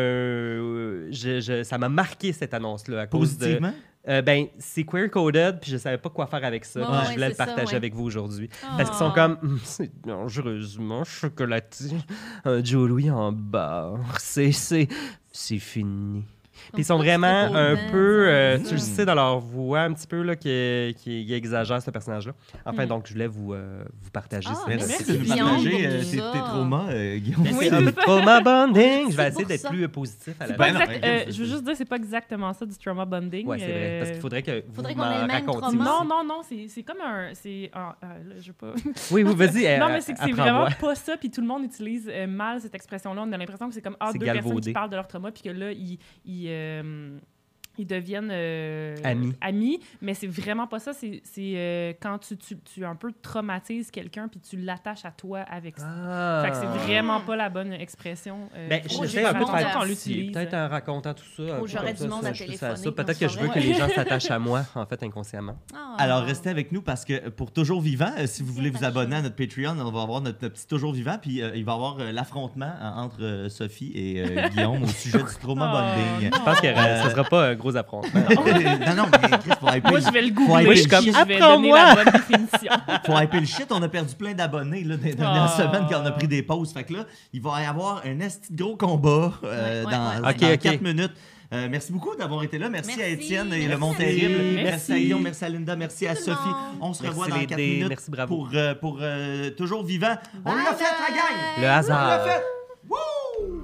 je- je- ça m'a marqué cette annonce-là à cause de. Positivement? Euh, ben, c'est queer-coded, puis je savais pas quoi faire avec ça. Ouais, puis ouais, je voulais le c'est ça, partager ouais. avec vous aujourd'hui. Oh. Parce qu'ils sont comme, Hum, c'est dangereusement chocolaté. Un Joe Louis en bar. C'est, c'est, c'est fini. Puis ils sont Pourquoi vraiment c'était un pas peu, euh, bien, tu le ça? sais dans leur voix un petit peu, là, qui, qui, qui exagère ce personnage-là. Enfin, Mm. donc, je voulais vous, euh, vous partager Ah, ça. mais Merci merci, de nous Guillaume, partager pour euh, tout tes, ça. tes traumas, euh, Guillaume. Mais Oui, c'est un c'est ça. trauma bonding. Je C'est vais essayer pour d'être ça. plus euh, positif à la C'est pas Ben non, exact- ben, euh, je veux juste dire, c'est pas exactement ça du trauma bonding. Ouais, c'est vrai. Parce qu'il euh, faudrait que vous Faudrait qu'on ait m'en le même racontiez. trauma. aussi. Non, non, non, c'est, c'est comme un... C'est, ah, ah, là, je veux pas... Oui, oui, vas-y. euh, non, mais c'est que c'est apprends-moi. vraiment pas ça, puis tout le monde utilise euh, mal cette expression-là. On a l'impression que c'est comme ah, C'est deux personnes galvaudé. qui parlent de leur trauma, puis que là, ils, ils, euh, ils deviennent euh, Amis. amis, mais c'est vraiment pas ça. C'est, c'est euh, quand tu, tu, tu un peu traumatises quelqu'un, puis tu l'attaches à toi avec ça. Ah. Fait que c'est vraiment pas la bonne expression. Euh, Ben, faut- j'essaie un peu de monde faire à- qu'on si, l'utilise. peut-être en racontant tout ça. un peu j'aurais comme du ça, monde ça, à je touche téléphoner ça. quand Peut-être tu que je veux que saurais. les gens s'attachent à moi, en fait, inconsciemment. Ah. Alors, restez avec nous parce que pour Toujours Vivant, euh, si vous voulez vous abonner à notre Patreon, on va avoir notre, notre petit Toujours Vivant, puis euh, il va y avoir euh, l'affrontement euh, entre euh, Sophie et euh, Guillaume au sujet du trauma Oh, bonding. non. Je pense que euh, ce sera pas un gros affrontement. non, non, mais Chris, faut hyper, Moi, je vais le faut googler, hyper je suis le comme, shit. je vais donner apprends-moi. la bonne définition. Faut hyper le shit. On a perdu plein d'abonnés là, dans les dernières Oh. semaines quand on a pris des pauses. Fait que là, il va y avoir un esti de gros combat euh, Ouais, ouais, dans, ouais, dans ouais. Ok, ok. quatre minutes. Euh, merci beaucoup d'avoir été là. Merci, à Merci. Étienne et Merci le Mont à Terrible. vous. Merci. Merci. à Guillaume, merci à Linda, merci à Tout le Sophie. monde. On se Merci revoit dans les quatre dés. minutes Merci, bravo. pour, euh, pour euh, Toujours Vivant. On Bye l'a fait, la bye. gang! Le On l'a hasard. fait! Wouh!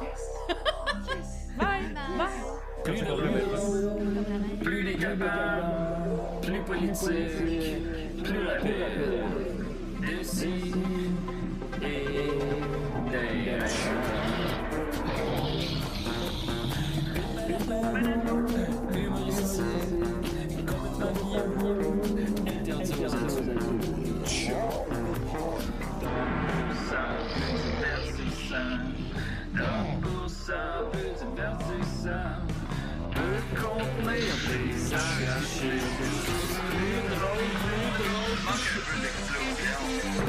Bye. Bye. Plus de rumeurs, plus les capables, plus politique, plus rapide. D'ici et d'ailleurs. Humoristique, complètement interdit aux adultes. Peut contenir des arrachés. Plus drôle, plus drôle, manque un peu d'explosion.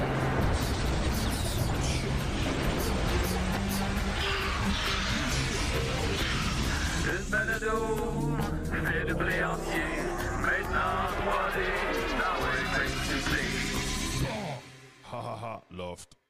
Le balado fait de blé entier, maintenant en trois D. loft